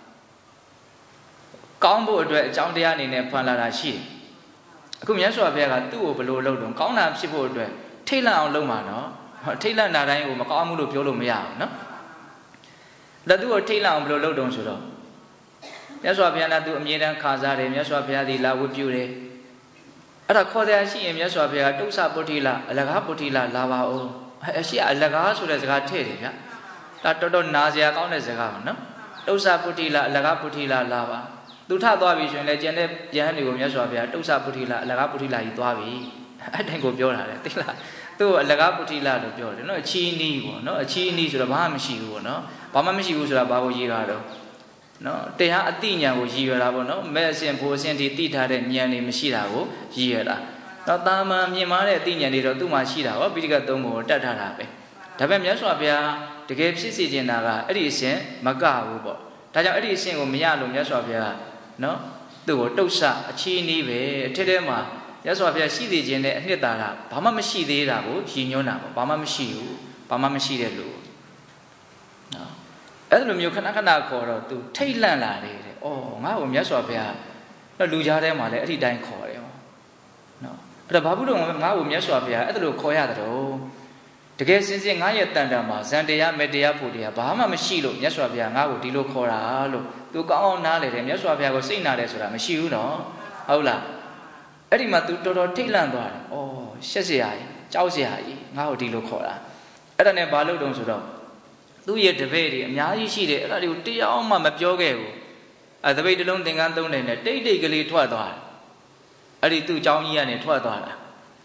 S1: ကောင်းဖို့အတွက်အကြောင်းတရားအနေနဲ့ဖန်လာတာရှိတယ်အခုမြတ်စွာဘုရားကသူ့ကိုဘယ်လိုလုပ်တော့ကောင်းတာဖြစ်ဖို့အတွက်ထိတ်လန့်အောင်လုပ်မှာနော်ထိတ်လန့်တာတိုင်းကိုမကောင်းဘူးလို့ပြောလို့မရဘူးနော်ဒါသူ့ကိုထိတ်လန့်အောင်ဘယ်လိုလုပ်တော့ဆိုတော့မြတ်စွာဘုရားကသူအမြဲတမ်းခါစားတယ်မြတ်စွာဘုရားဒီလာဝတ်ပြုတယ်အဲ့ဒါခေါ်တယ်ရှိရင်မြတ်စွာဘုရားတုစ္ဆပုထိလအလကားပုထိလလာပါဦးအရှိအလကားဆိုတဲ့စကားထည့်တယ်ဗျဒါတော်တော်နာစရာကောင်းတဲ့စကားပါနော်တုစ္ဆပုထိလအလကားပုထိလလာပါသူထသွားပြီဆိုရင်လည်းကျန်တဲ့ယဟန်တွေကိုမြတ်စွာဘုရားတုစ္ဆပုထိလအလကားပုထိလကြီးသွားပြီအဲ့တိုင်ကိုပြောတာလေသိလားသူ့အလကားပုထိလလို့ပြောတယ်နော်အချီးနီးပေါ့နော်အချီးနီးဆိုတော့ဘာမှမရှိဘူးပေါ့နော်ဘာမှမရှိဘူးဆိုတာဘာကိုရေးတာတော့နော်တရားအတိညာကိုရည်ရွယ်တာပေါ့နော်မဲ့အစဉ်ဖို့အစဉ်ဒီတိထားတဲ့ဉာဏ်တွေမရှိတာကိုရည်ရွယ်တာတော့တာမန်မြင်မာတဲ့အတိညာတွေတော့သူ့မှာရှိတာဟောပိဋကတ်သုံးပုံကိုတတ်ထားတာပဲဒါပေမဲ့မြတ်စွာဘုရားတကယ်ဖြစ်စေချင်တာကအဲ့ဒီအစဉ်မကဘူးပေါ့ဒါကြောင့်အဲ့ဒီအစဉ်ကိုမရလို့မြတ်စွာဘုရားနော်သူ့ကိုတုတ်ဆအချီးနီးပဲအထက်ထဲမှာမြတ်စွာဘုရားရှိသေးခြင်းနဲ့အနှစ်သာရဘာမှမရှိသေးတာကိုရည်ညွှန်းတာပေါ့ဘာမှမရှိဘူးဘာမှမရှိတဲ့လူနော်အဲ့လိုမျိုးခဏခဏခေါ်တော့သူထိတ်လန့်လာတယ်တဲ့။အော်ငါ့ကိုမြတ်စွာဘုရားတော့လူကြားထဲမှာလည်းအဲ့ဒီတိုင်းခေါ်တယ်။နော်။အဲ့ဒါဘာဘူးတော့ငါ့ကိုမြတ်စွာဘုရားအဲ့လိုခေါ်ရတယ်တော့တကယ်စင်စစ်ငါရဲ့တန်တန်မှာဇန်တရားမေတရားဖို့တရားဘာမှမရှိလို့မြတ်စွာဘုရားငါ့ကိုဒီလိုခေါ်တာလို့သူကောင်းအောင်နားလေတယ်မြတ်စွာဘုရားကိုစိတ်နာတယ်ဆိုတာမရှိဘူးနော်။ဟုတ်လား။အဲ့ဒီမှာသူတော်တော်ထိတ်လန့်သွားတယ်။အော်ရှက်စရာကြီးကြောက်စရာကြီးငါ့ကိုဒီလိုခေါ်တာ။အဲ့ဒါနဲ့ဘာလို့တုံးဆိုတော့သူ့ရဲ့တပည့်တွေအများကြီးရှိတယ်အဲ့ဒါတွေကိုတရားမှမပြောခဲ့ဘူးအဲတပည့်တစ်လုံးသင်္ကန်းသုံးတယ်နဲ့တိတ်တိတ်ကလေးထွက်သွားတယ်အဲ့ဒီသူ့เจ้าကြီးကနေထွက်သွားတာ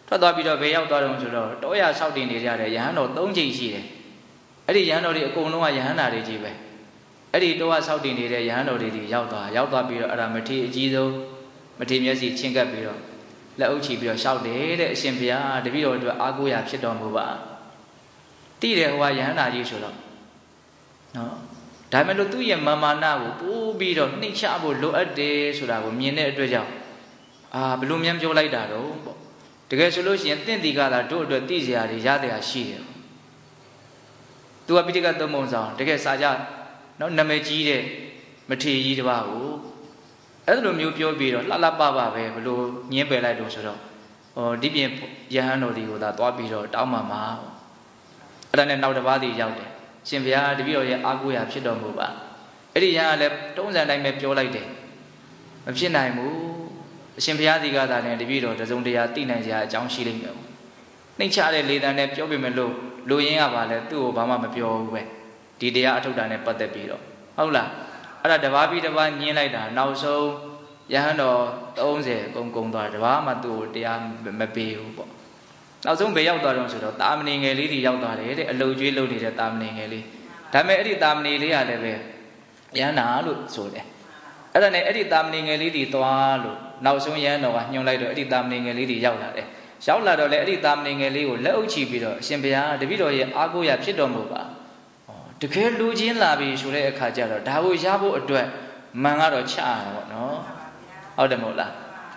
S1: ထွက်သွားပြီးတော့ဘယ်ရောက်သွားတော့ဆိုတော့တောရဆောက်တင်နေကြတယ်ယဟန်တော်သုံးချိန်ရှိတယ်အဲ့ဒီယဟန်တော်တွေအကုန်လုံးကယဟန်နာတွေကြီးပဲအဲ့ဒီတောရဆောက်တင်နေတဲ့ယဟန်တော်တွေဒီရောက်သွားရောက်သွားပြီးတော့အဲ့ဒါမထေရအကြီးဆုံးမထေရမျက်စိချင်းကပ်ပြီးတော့လက်အုပ်ချပြီးတော့ရှောက်တယ်တဲ့အရှင်ဘုရားတပည့်တော်တို့အားကိုးရာဖြစ်တော်မူပါတိတယ်ဟိုကယဟန်နာကြီးဆိုတော့နော်ဒါမဲ့လို့သူ့ရဲ့မာမာနကိုပိုးပြီးတော့နှိမ့်ချဖို့လိုအပ်တယ်ဆိုတာကိုမြင်တဲ့အတွက်ကြောင့်အာဘလို့မြန်ပြောလိုက်တာတော့ပေါ့တကယ်ဆိုလို့ရှိရင်တင့်တီကသာတို့အတွက်သိစရာတွေရတဲ့ဟာရှိတယ်သူကပိဋကသုံးပုံဆောင်တကယ်စာကြနော်နာမည်ကြီးတဲ့မထေရကြီးတစ်ပါးကိုအဲ့လိုမျိုးပြောပြီးတော့လှလှပပပဲဘလို့ညင်းပယ်လိုက်တော့ဆိုတော့ဟောဒီပြင်ယဟန်တော်ဒီကိုသာသွားပြီးတော့တောင်းမှမှာအဲ့ဒါနဲ့နောက်တစ်ပါးစီရောက်တယ်ရှင်ဘုရားတပည့်တော်ရဲ့အားကိုးရာဖြစ်တော်မူပါအဲ့ဒီယဟန်ကလည်းတုံးစံတိုင်းပဲပြောလိုက်တယ်မဖြစ်နိုင်ဘူးအရှင်ဘုရားဒီကသာလည်းတပည့်တော်တစုံတရာသိနိုင်စရာအကြောင်းရှိလိမ့်မယ်နှိမ့်ချတဲ့လေတံနဲ့ပြောပြမယ်လို့လူရင်းကပါလဲသူ့ကိုဘာမှမပြောဘူးပဲဒီတရားအထုတ်တာနဲ့ပတ်သက်ပြီးတော့ဟုတ်လားအဲ့ဒါတပါးပြီးတပါးညင်းလိုက်တာနောက်ဆုံးယဟန်တော်သုံးဆယ်ကုန်ကုန်သွားတပါးမှသူ့ကိုတရားမပေးဘူးပေါ့နောက်ဆုံးဘယ်ရောက်သွားတော့ဆိုတော့တာမဏေငယ်လေးတွေရောက်သွားတယ်တဲ့အလုတ်ကျွေးလုပ်နေတဲ့တာမဏေငယ်လေးဒါပေမဲ့အဲ့ဒီတာမဏေလေးကလည်းပဲယဟန်နာလို့ဆိုတယ်အဲ့ဒါနဲ့အဲ့ဒီတာမဏေငယ်လေးတွေသွားလို့နောက်ဆုံးယဟန်တော်ကညွှန်လိုက်တော့အဲ့ဒီတာမဏေငယ်လေးတွေရောက်လာတယ်ရောက်လာတော့လေအဲ့ဒီတာမဏေငယ်လေးကိုလက်အုပ်ချပြီးတော့အရှင်ဘုရားတပည့်တော်ရဲ့အားကိုးရာဖြစ်တော်မူပါတကယ်လူချင်းလာပြီဆိုတဲ့အခါကျတော့ဒါကိုရဖို့အတွက်မန်ကတော့ချရတာပေါ့နော်ဟုတ်တယ်မဟုတ်လား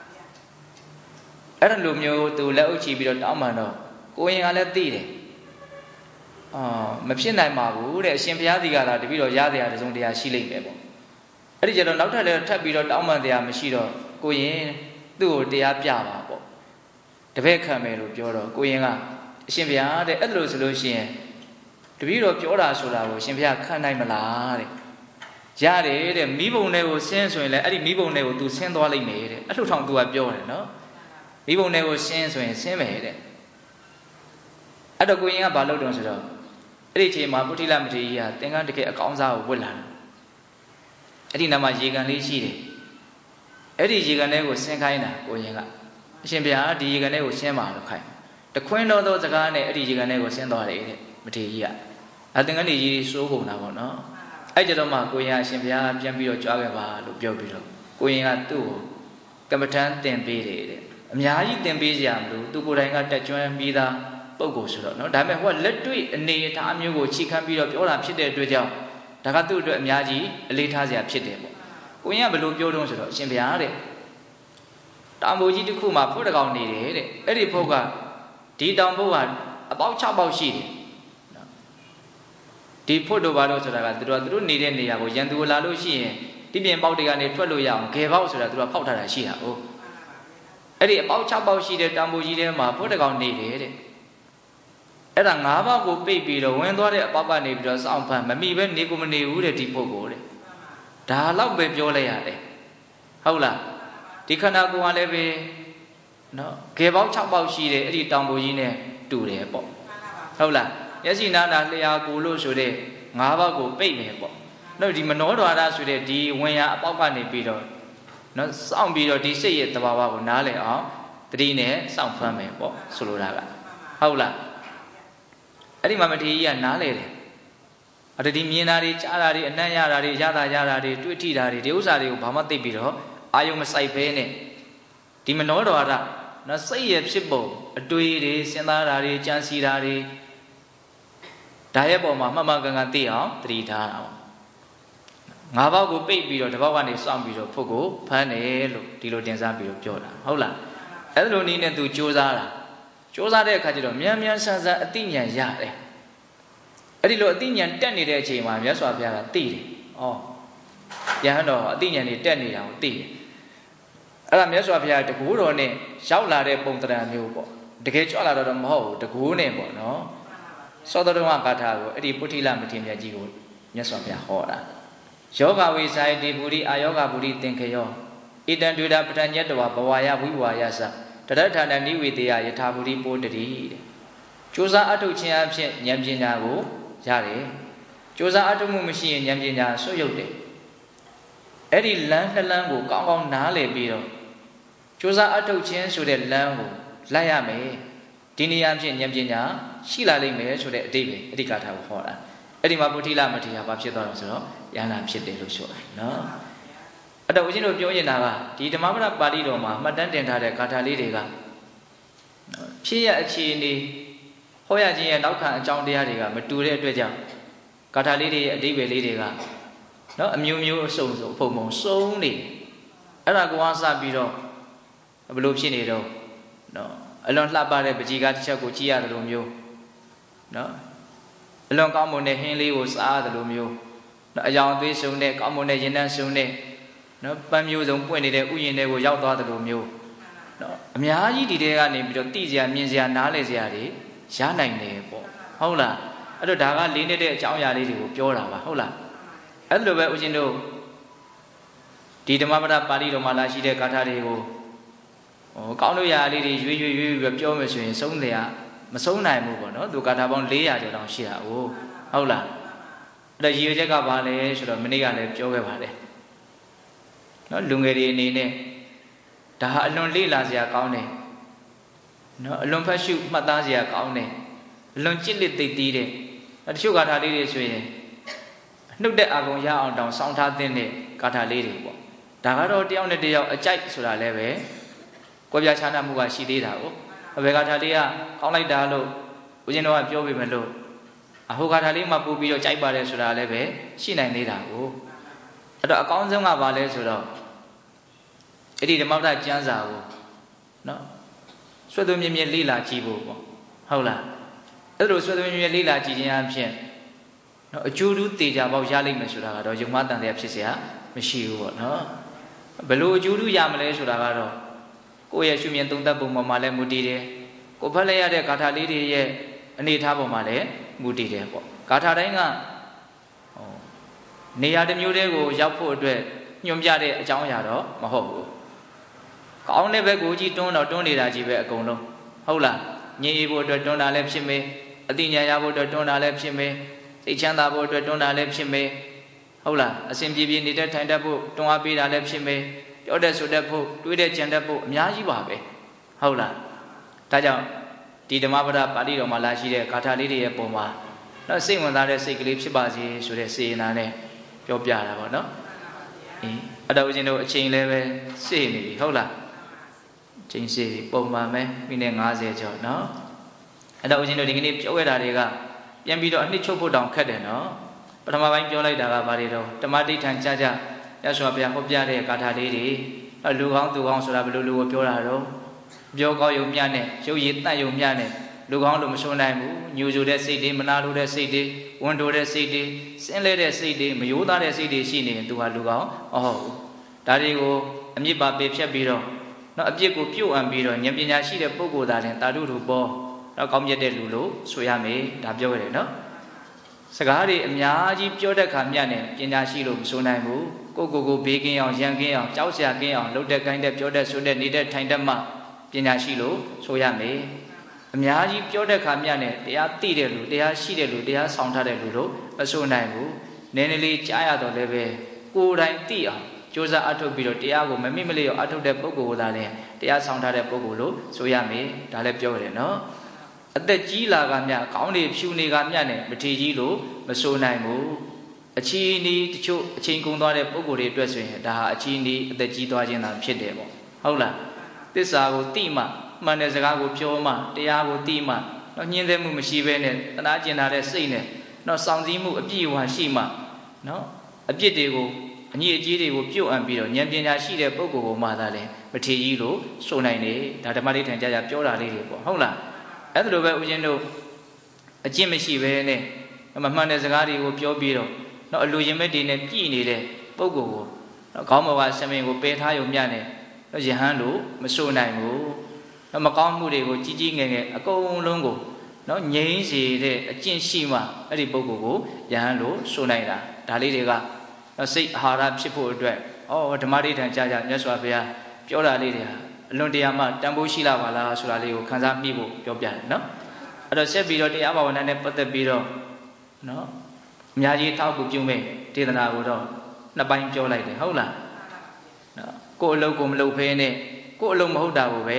S1: အဲ့လိုမျိုးသူလက်အုပ်ချပြီးတော့တောင်းမှန်တော့ကိုရင်ကလည်းသိတယ်အာမဖြစ်နိုင်ပါဘူးတဲ့အရှင်ဘုရားဒီကလာတပည့်တော်ရတရားတစုံတရာရှိလိမ့်မယ်ပေါ့အဲ့ဒီကျတော့နောက်ထပ်လည်းထပ်ပြီးတော့တောင်းမှန်တရားမရှိတော့ကိုရင်သူ့ကိုတရားပြပါပေါ့တပည့်ခံမယ်လို့ပြောတော့ကိုရင်ကအရှင်ဘုရားတဲ့အဲ့လိုဆိုလို့ရှိရင်တပည့်တော်ပြောတာဆိုတာကိုရှင်ဘုရားခံနိုင်မလားတဲ့ရတယ်တဲ့မိဘုံတွေကိုဆင်းဆိုရင်လည်းအဲ့ဒီမိဘုံတွေကို तू ဆင်းသွားလိမ့်မယ်တဲ့အဲ့လိုထောင် तू ကပြောတယ်နော်မိဘုံတွေကိုဆင်းဆိုရင်ဆင်းမယ်တဲ့အဲ့တော့ကိုရင်ကဘာလုပ်တော့ဆိုတော့အဲ့ဒီအချိန်မှာပုထိလမထေရကြီးကသင်္ကန်းတကယ်အကောင်းစားကိုဝတ်လာတယ်အဲ့ဒီနာမှာရေကန်လေးရှိတယ်အဲ့ဒီရေကန်လေးကိုဆင်းခိုင်းတာကိုရင်ကအရှင်ဘုရားဒီရေကန်လေးကိုဆင်းပါလို့ခိုင်းတခွင်းတော်သောစကားနဲ့အဲ့ဒီရေကန်လေးကိုဆင်းသွားတယ်တဲ့မထေရကြီးကအသင်္ကန်းကြီးစိုးကုန်တာပေါ့နော်အဲ့ကြတော့မှကိုရင်အရှင်ဘုရားပြန်ပြီးတော့ကြွားခဲ့ပါလို့ပြောပြီးတော့ကိုရင်ကသူ့ကိုကမ္မထမ်းသင်ပေးတယ်တဲ့အများကြီးသင်ပေးကြရမလို့သူကိုယ်တိုင်ကတက်ကျွမ်းပြီးသားပုံကိုဆိုတော့နော်ဒါပေမဲ့ဟိုကလက်တွေ့အနေအထားမျိုးကိုချိခံပြီးတော့ပြောတာဖြစ်တဲ့အတွက်ကြောင့်ဒါကသူ့အတွက်အများကြီးအလေးထားစရာဖြစ်တယ်ပေါ့ကိုရင်ကဘယ်လိုပြောတော့ဆိုတော့အရှင်ဘုရားတဲ့တောင်ပေါ်ကြီးတစ်ခုမှာဖို့တကောင်နေတယ်တဲ့အဲ့ဒီဖို့ကဒီတောင်ဖို့ကအပေါက်၆ပေါက်ရှိတယ်ဒီဖို့တို့ဘာလို့ဆိုတာကသူတို့ကသူတို့နေတဲ့နေရာကိုရန်သူလာလို့ရှိရင်ဒီပြင်ပေါက်တွေကနေထွက်လို့ရအောင်ဂယ်ပေါက်ဆိုတာသူတို့ကဖောက်ထားတာရှိတာဟုတ်အဲ့ဒီအပေါက်၆ပေါက်ရှိတဲ့တောင်ပေါ်ကြီးထဲမှာဖို့တကောင်နေတယ်တဲ့အဲ့ဒါ၅ပေါက်ကိုပိတ်ပြီးတော့ဝင်သွားတဲ့အပေါက်ကနေပြီးတော့စောင့်ဖမ်းမမိပဲနေကိုမနေဘူးတဲ့ဒီဖို့ကိုတဲ့ဒါတော့ပဲပြောလိုက်ရတယ်ဟုတ်လားဒီခန္ဓာကိုယ်ကလည်းပဲနော်ဂယ်ပေါက်၆ပေါက်ရှိတယ်အဲ့ဒီတောင်ပေါ်ကြီးနဲ့တူတယ်ပေါ့ဟုတ်လားမျက်စိနာနာလျှာကိုလို့ဆိုတဲ့ငါးပေါက်ကိုပိတ်မယ်ပေါ့နော်ဒီမနောဒွါရဆိုတဲ့ဒီဝင်ရအပေါက်ကနေပြီးတော့နော်စောင့်ပြီးတော့ဒီစိတ်ရဲ့တဘာဝကိုနားလည်အောင်တတိနဲ့စောင့်ဖမ်းမယ်ပေါ့ဆိုလိုတာကဟုတ်လားအဲ့ဒီမှာမထေရကြီးကနားလေတယ်အဲ့ဒီမြင်တာတွေကြားတာတွေအနံ့ရတာတွေရတာရတာတွေတွေ့ထိတာတွေဒီဥစ္စာတွေကိုဘာမှသိပြီးတော့အာယုံမဆိုင်ဘဲနဲ့ဒီမနောဒွါရနော်စိတ်ရဲ့ဖြစ်ပုံအတွေ့တွေစဉ်းစားတာတွေကြံစီတာတွေဒါရဲ့ပုံမှာမှတ်မှန်ကန်ကန်သိအောင်သတိထားအောင်ငါးပေါက်ကိုပိတ်ပြီးတော့တစ်ပေါက်ကနေစောင့်ပြီးတော့ဖို့ကိုဖမ်းတယ်လို့ဒီလိုတင်စားပြီးတော့ပြောတာဟုတ်လားအဲ့လိုနည်းနဲ့သူစူးစမ်းတာစူးစမ်းတဲ့အခါကျတော့မြန်မြန်ဆန်ဆန်အသိဉာဏ်ရတယ်အဲ့ဒီလိုအသိဉာဏ်တက်နေတဲ့အချိန်မှာမြတ်စွာဘုရားကသိတယ်ဩယဟန်တော်အသိဉာဏ်တွေတက်နေတာကိုသိတယ်အဲ့ဒါမြတ်စွာဘုရားတကူတော်နဲ့ရောက်လာတဲ့ပုံတရံမျိုးပေါ့တကယ်ကြွလာတော့မဟုတ်ဘူးတကူနဲ့ပေါ့နော်သောတရဝဂါထာကိုအဲ့ဒီပုထိလမထေရမြတ်ကြီးကိုမြတ်စွာဘုရားဟောတာယောဂဝိဆိုင်တိပုရိအာယောဂပုရိသင်္ခယောဣတံဒွေတာပဋ္ဌာညတ္တဝဘဝယဝိဝါယသတရထာဏနိဝေတေယယထာပုရိပိုတတိတဲ့ကြိုးစားအထုတ်ခြင်းအဖြစ်ဉာဏ်ပညာကိုရတယ်ကြိုးစားအထုတ်မှုမရှိရင်ဉာဏ်ပညာဆွတ်ယုတ်တယ်အဲ့ဒီလမ်းနှစ်လမ်းကိုကောင်းကောင်းနားလည်ပြီးတော့ကြိုးစားအထုတ်ခြင်းဆိုတဲ့လမ်းကိုလိုက်ရမယ်ဒီနေရာဖြင့်ဉာဏ်ပညာရှိလာလိမ့်မယ်ဆိုတဲ့အတိတ်ပဲအဓိကထားကိုခေါ်တာအဲ့ဒီမှာဗုဒ္ဓိလမထေရဘာဖြစ်သွားတော့ဆိုတော့ယန္တာဖြစ်တယ်လို့ဆိုတယ်နော်အဲ့တော့ဦးဇင်းတို့ပြောရင်တာကဒီဓမ္မပဒပါဠိတော်မှာမှတ်တမ်းတင်ထားတဲ့ဂါထာလေးတွေကဖြစ်ရအခြေအနေဟောရခြင်းရဲ့နောက်ခံအကြောင်းတရားတွေကမတူတဲ့အတွက်ကြောင့်ဂါထာလေးတွေရဲ့အဓိပ္ပာယ်လေးတွေကနော်အမျိုးမျိုးအစုံစုံအဖုံဖုံစုံနေအဲ့ဒါကိုစပြီးတော့ဘယ်လိုဖြစ်နေတော့နော်အလွန်လှပတဲ့ပကြီကားတစ်ချက်ကိုကြည့်ရတယ်လို့မျိုးနော်အလွန်ကောင်းမွန်တဲ့ဟင်းလေးကိုစားရတယ်လို့မျိုးနော်အယောင်အသွေးစုံတဲ့ကောင်းမွန်တဲ့ရင်နှန်းစုံတဲ့နော်ပန်းမျိုးစုံပွင့်နေတဲ့ဥယျာဉ်တွေကိုရောက်သွားတယ်လို့မျိုးနော်အများကြီးဒီတဲကနေပြီးတော့တိစရာမြင်စရာနားလည်စရာတွေရနိုင်တယ်ပေါ့ဟုတ်လားအဲ့တော့ဒါကလေးနေတဲ့အကြောင်းအရာလေးတွေကိုပြောတာပါဟုတ်လားအဲ့လိုပဲဦးဇင်းတို့ဒီဓမ္မပဒပါဠိတော်မှာလာရှိတဲ့ဂါထာတွေကိုဟိုကောင်းလို့ရလေးတွေရွေးရွေးရွေးပြီးပြောမယ်ဆိုရင်ဆုံးတယ်မဆုံးနိုင်ဘူးပေါ့နော်သူဂါထာပေါင်း၄ရာကျော်တောင်ရှိတာဟုတ်ဟုတ်လားအဲ့တော့ရည်ရွယ်ချက်ကဘာလဲဆိုတော့မနေ့ကလည်းပြောခဲ့ပါတယ်နော်လူငယ်တွေအနေနဲ့ဒါဟာအလွန်လေးလာစရာကောင်းတယ်နော်အလွန်ဖတ်ရှုမှတ်သားစရာကောင်းတယ်အလွန်ကြစ်လက်သိသိတဲ့တချို့ဂါထာလေးတွေဆိုရင်နှုတ်တဲ့အာဂုံရအောင်တောင်စောင်းထားတဲ့ဂါထာလေးတွေပေါ့ဒါကတော့တယောက်နဲ့တယောက်အကြိုက်ဆိုတာလည်းပဲကွဲပြားခြားနားမှုကရှိသေးတာကိုအဘယ်ဂါထာလေးကကောင်းလိုက်တာလို့ဦးဇင်းတော်ကပြောပြမယ်လို့အဟိုဂါထာလေးမှပို့ပြီးတော့ကြိုက်ပါတယ်ဆိုတာလည်းပဲရှိနိုင်သေးတာကိုအဲ့တော့အကောင်းဆုံးကဘာလဲဆိုတော့အဲ့ဒီဓမ္မပဒကျမ်းစာကိုနော်ဆွေသွမြင့်မြင့်လေ့လာကြည့်ဖို့ပေါ့ဟုတ်လားအဲ့လိုဆွေသွမြင့်မြင့်လေ့လာကြည့်ခြင်းအပြင်နော်အကျိုးတူးတေချာပေါက်ရလိမ့်မယ်ဆိုတာကတော့ယုံမတန်တရားဖြစ်เสียမရှိဘူးပေါ့နော်ဘယ်လိုအကျိုးတူးရမလဲဆိုတာကတော့ကိုယ့်ရဲ့ရှုမြင်သုံးသပ်ပုံပေါ်မှာလည်းမူတည်တယ်ကိုဖတ်လိုက်ရတဲ့ဂါထာလေးတွေရဲ့အနေအထားပေါ်မှာလည်းမူတည်တယ်ပေါ့ဂါထာတိုင်းကဟောနေရာတစ်မျိုးတည်းကိုရောက်ဖို့အတွက်ညွှန်ပြတဲ့အကြောင်းအရာတော့မဟုတ်ဘူးကောင်းတဲ့ဘက်ကိုကြည့်တွန်းတော့တွန်းနေတာကြီးပဲအကုန်လုံးဟုတ်လားညင်အေးဖို့အတွက်တွန်းတာလည်းဖြစ်မယ်အတိညာရဖို့အတွက်တွန်းတာလည်းဖြစ်မယ်စိတ်ချမ်းသာဖို့အတွက်တွန်းတာလည်းဖြစ်မယ်ဟုတ်လားအစဉ်ပြေပြေနေတဲ့ထိုင်တတ်ဖို့တွန်းအားပေးတာလည်းဖြစ်မယ်ပြောတဲ့ဆိုတတ်ဖို့တွေးတဲ့ကြံတတ်ဖို့အများကြီးပါပဲဟုတ်လားဒါကြောင့်ဒီဓမ္မပဒပါဠိတော်မှာလာရှိတဲ့ဂါထာလေးတွေရဲ့ပုံမှာတော့စိတ်ဝင်စားတဲ့စိတ်ကလေးဖြစ်ပါစေဆိုတဲ့စေနာနဲ့ပြောပြတာပေါ့နော်အင်းအတော်ဦးဇင်းတို့အချိန်လည်းပဲစေနေပြီဟုတ်လားချိန်စေပြီပုံမှန်ပဲမိနစ်၅၀ကျော်နော်အတော်ဦးဇင်းတို့ဒီကနေ့ပြောခဲ့တာတွေကပြန်ပြီးတော့အနှစ်ချုပ်ဖို့တောင်ခက်တယ်နော်ပထမပိုင်းပြောလိုက်တာကဘာတွေတော့ဓမ္မတိဋ္ဌံကြကြရသော်ဘုရားဟောပြတဲ့ဂါထာလေးတွေလူကောင်းသူကောင်းဆိုတာဘယ်လိုလူကိုပြောတာတော့ပြောကောင်းယုံမြနဲ့ရုပ်ရည်တန့်ယုံမြနဲ့လူကောင်းလို့မဆိုနိုင်ဘူးညူဆိုတဲ့စိတ်တွေမနာလိုတဲ့စိတ်တွေဝန်တိုတဲ့စိတ်တွေစင်းလဲတဲ့စိတ်တွေမယိုးသားတဲ့စိတ်တွေရှိနေရင်သူဟာလူကောင်းမဟုတ်ဘူးဒါတွေကိုအမြစ်ပါပေဖြတ်ပြီးတော့နော်အပြစ်ကိုပြုတ်အံပြီးတော့ဉာဏ်ပညာရှိတဲ့ပုဂ္ဂိုလ်သားတဲ့တာတုထူပေါ်တော့ကောင်းမြတ်တဲ့လူလို့ဆိုရမယ်ဒါပြောရတယ်နော်စကားတွေအများကြီးပြောတဲ့ခါမြတ်နဲ့ပညာရှိလို့မဆိုနိုင်ဘူးကိုကိုကိုဘေးကင်းအောင်ရန်ကင်းအောင်ကြောက်စရာကင်းအောင်လှုပ်တဲ့ကိုင်းတဲ့ပြောတဲ့ဆိုတဲ့နေတဲ့ထိုင်တဲ့မှပညာရှိလို့ဆိုရမယ်အများကြီးပြောတဲ့ခါမြတ်နဲ့တရားသိတဲ့လူတရားရှိတဲ့လူတရားဆောင်ထားတဲ့လူလို့မဆိုနိုင်ဘူးနည်းနည်းလေးကြားရတော့လည်းပဲကိုယ်တိုင်သိအောင်ကြိုးစားအထုတ်ပြီးတော့တရားကိုမမိမလေးရောအထုတ်တဲ့ပုဂ္ဂိုလ်ကသာလည်းတရားဆောင်ထားတဲ့ပုဂ္ဂိုလ်လို့ဆိုရမယ်ဒါလည်းပြောရတယ်နော်အသက်ကြီးလာကမြခေါင်းတွေဖြူနေကမြနဲ့မထေကြီးလို့မဆိုနိုင်ဘူးအချီးနီးတချို့အချိန်ကုန်သွားတဲ့ပုဂ္ဂိုလ်တွေအတွက်ဆိုရင်ဒါဟာအချီးနီးအသက်ကြီးသွားခြင်းသာဖြစ်တယ်ပေါ့ဟုတ်လားသစ္စာကိုသိမှမှန်တဲ့စကားကိုပြောမှတရားကိုသိမှတော့ညှင်းသေးမှုမရှိဘဲနဲ့တနာကျင်လာတဲ့စိတ်နဲ့တော့စောင့်စည်းမှုအပြည့်အဝရှိမှနော်အပြစ်တွေကိုအညီအကျေးတွေကိုပြုတ်အံပြီးတော့ဉာဏ်ပညာရှိတဲ့ပုဂ္ဂိုလ်ကိုမှသာလဲမထေကြီးလို့ဆိုနိုင်တယ်ဒါဓမ္မဋ္ဌာန်ကြကြပြောတာလေးတွေပေါ့ဟုတ်လားအဲ့ဒါလိုပဲဦးဇင်းတို့အကျင့်မရှိဘဲနဲ့မမှန်တဲ့စကားတွေကိုပြောပြီးတော့နော်အလူရင်မဲ့တွေနဲ့ပြည်နေတဲ့ပုဂ္ဂိုလ်ကိုနော်ခေါင်းပေါ်ကဆမင်ကိုပယ်ထားရုံမျှနဲ့နော်ယဟန်လို့မဆိုနိုင်ဘူးနော်မကောင်းမှုတွေကိုကြီးကြီးငယ်ငယ်အကုန်လုံးကိုနော်ငြိမ်းစေတဲ့အကျင့်ရှိမှအဲ့ဒီပုဂ္ဂိုလ်ကိုယဟန်လို့ဆိုနိုင်တာဒါလေးတွေကနော်စိတ်အာဟာရဖြစ်ဖို့အတွက်ဩဓမ္မဋ္ဌာန်ကြာကြာမြတ်စွာဘုရားပြောတာလေးတွေဟာအလွန်တရာမှတန်ဖိုးရှိလာပါလားဆိုတာလေးကိုခန်းစားမိဖို့ပြောပြတယ်နော်အဲ့တော့ဆက်ပြီးတော့တရားဘာဝနာနဲ့ပတ်သက်ပြီးတော့နော်အများကြီးထောက်ကူပြုမဲ့ဒေသနာကိုတော့နှစ်ပိုင်းပြောလိုက်တယ်ဟုတ်လားနော်ကိုယ်အလုပ်ကိုမလုပ်ဖဲနဲ့ကိုယ်အလုပ်မဟုတ်တာကိုပဲ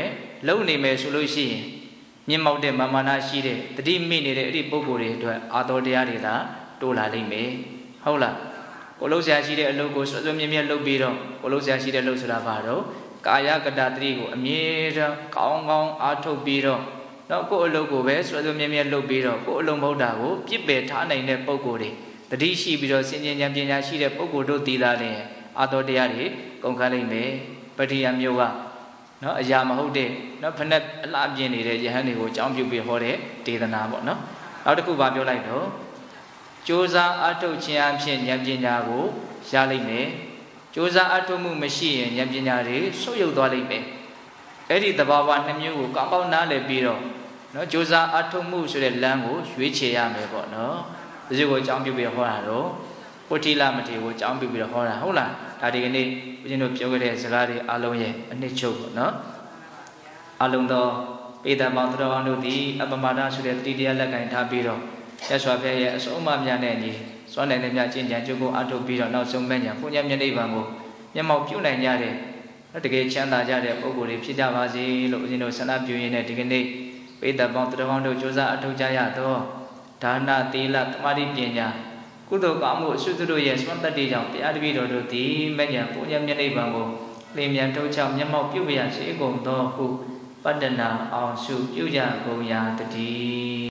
S1: လုံနေမယ်ဆိုလို့ရှိရင်မြင့်မောက်တဲ့မာမာနာရှိတဲ့တတိမိနေတဲ့အဲ့ဒီပုဂ္ဂိုလ်တွေအတွက်အာတော်တရားတွေသာတိုးလာလိမ့်မယ်ဟုတ်လားကိုလုံးဆရာရှိတဲ့အလုပ်ကိုစွစွမြဲမြဲလုပ်ပြီးတော့ကိုလုံးဆရာရှိတဲ့အလုပ်ဆိုတာဘာတော့ကာယကတတတိကိုအမြဲတမ်းကောင်းကောင်းအားထုတ်ပြီးတော့တော့ကိုယ့်အလုပ်ကိုပဲစွစွမြဲမြဲလုပ်ပြီးတော့ကိုယ့်အလုပ်မဟုတ်တာကိုပြစ်ပယ်ထားနိုင်တဲ့ပုဂ္ဂိုလ်တွေတတိရှိပြီးတော့စင်ကြင်ဉာဏ်ပညာရှိတဲ့ပုဂ္ဂိုလ်တို့တည်လာတဲ့အာတော်တရားတွေကုန်ခန်းလိမ့်မယ်ပဋိယမျိုးကနော်အရာမဟုတ်တဲ့နော်ဖက်နဲ့အလှပြင်းနေတဲ့ယဟန်တွေကိုအကြောင်းပြုပြီးဟောတဲ့ဒေသနာပေါ့နော်နောက်တစ်ခုပါပြောလိုက်တော့ကြိုးစားအထုတ်ခြင်းအဖြစ်ဉာဏ်ပညာကိုရလိမ့်မယ်ကြိုးစားအထုတ်မှုမရှိရင်ဉာဏ်ပညာတွေဆုတ်ယုတ်သွားလိမ့်မယ်အဲ့ဒီသဘာဝနှစ်မျိုးကိုကောင်းကောင်းနားလည်ပြီးတော့နော်ကြိုးစားအထုတ်မှုဆိုတဲ့လမ်းကိုရွေးချယ်ရမယ်ပေါ့နော်ဒီလိုကိုအကြောင်းပြုပြီးဟောတာတော့ပုထိလမထေကိုအကြောင်းပြုပြီးတော့ဟောတာဟုတ်လားဒါဒီကနေ့ဦးဇင်းတို့ပြောခဲ့တဲ့စကားတွေအလုံးရဲ့အနှစ်ချုပ်ပေါ့နော်အလုံးသောပေတံပေါင်းသူတော်ကောင်းတို့သည်အပမဒဆိုတဲ့တတိတရားလက်ကင်ထားပြီးတော့ဆက်စွာဖျက်ရဲ့အစုံအမများနဲ့ညီစွမ်းနိုင်တဲ့များကျင့်ကြံကြိုးကိုအထုတ်ပြီးတော့နောက်ဆုံးမဲ့ညာဘုရားမြတ်နိဗ္ဗာန်ကိုမျက်မှောက်ပြုနိုင်ကြတဲ့တကယ်ချမ်းသာကြတဲ့ပုဂ္ဂိုလ်တွေဖြစ်ကြပါစေလို့ဦးဇင်းတို့ဆန္ဒပြုရင်းနဲ့ဒီကနေ့ပေတံပေါင်းသူတော်ကောင်းတို့ကြိုးစားအထုတ်ကြရသောဒါနသီလသမာဓိပညာကုသိုလ်ကောင်းမှုအစွတ်တို့ရဲ့စွမ်းတတ္တိကြောင့်တရားတပည့်တော်တို့သည်မဲ့ညာဘုရားမြတ်နိဗ္ဗာန်ကိုလင်းမြန်ထုတ်ချောက်မျက်မှောက်ပြုပါရစေကုန်သောဟုပတ္တနာအောင်စုပြုကြကုန်ရာတည်း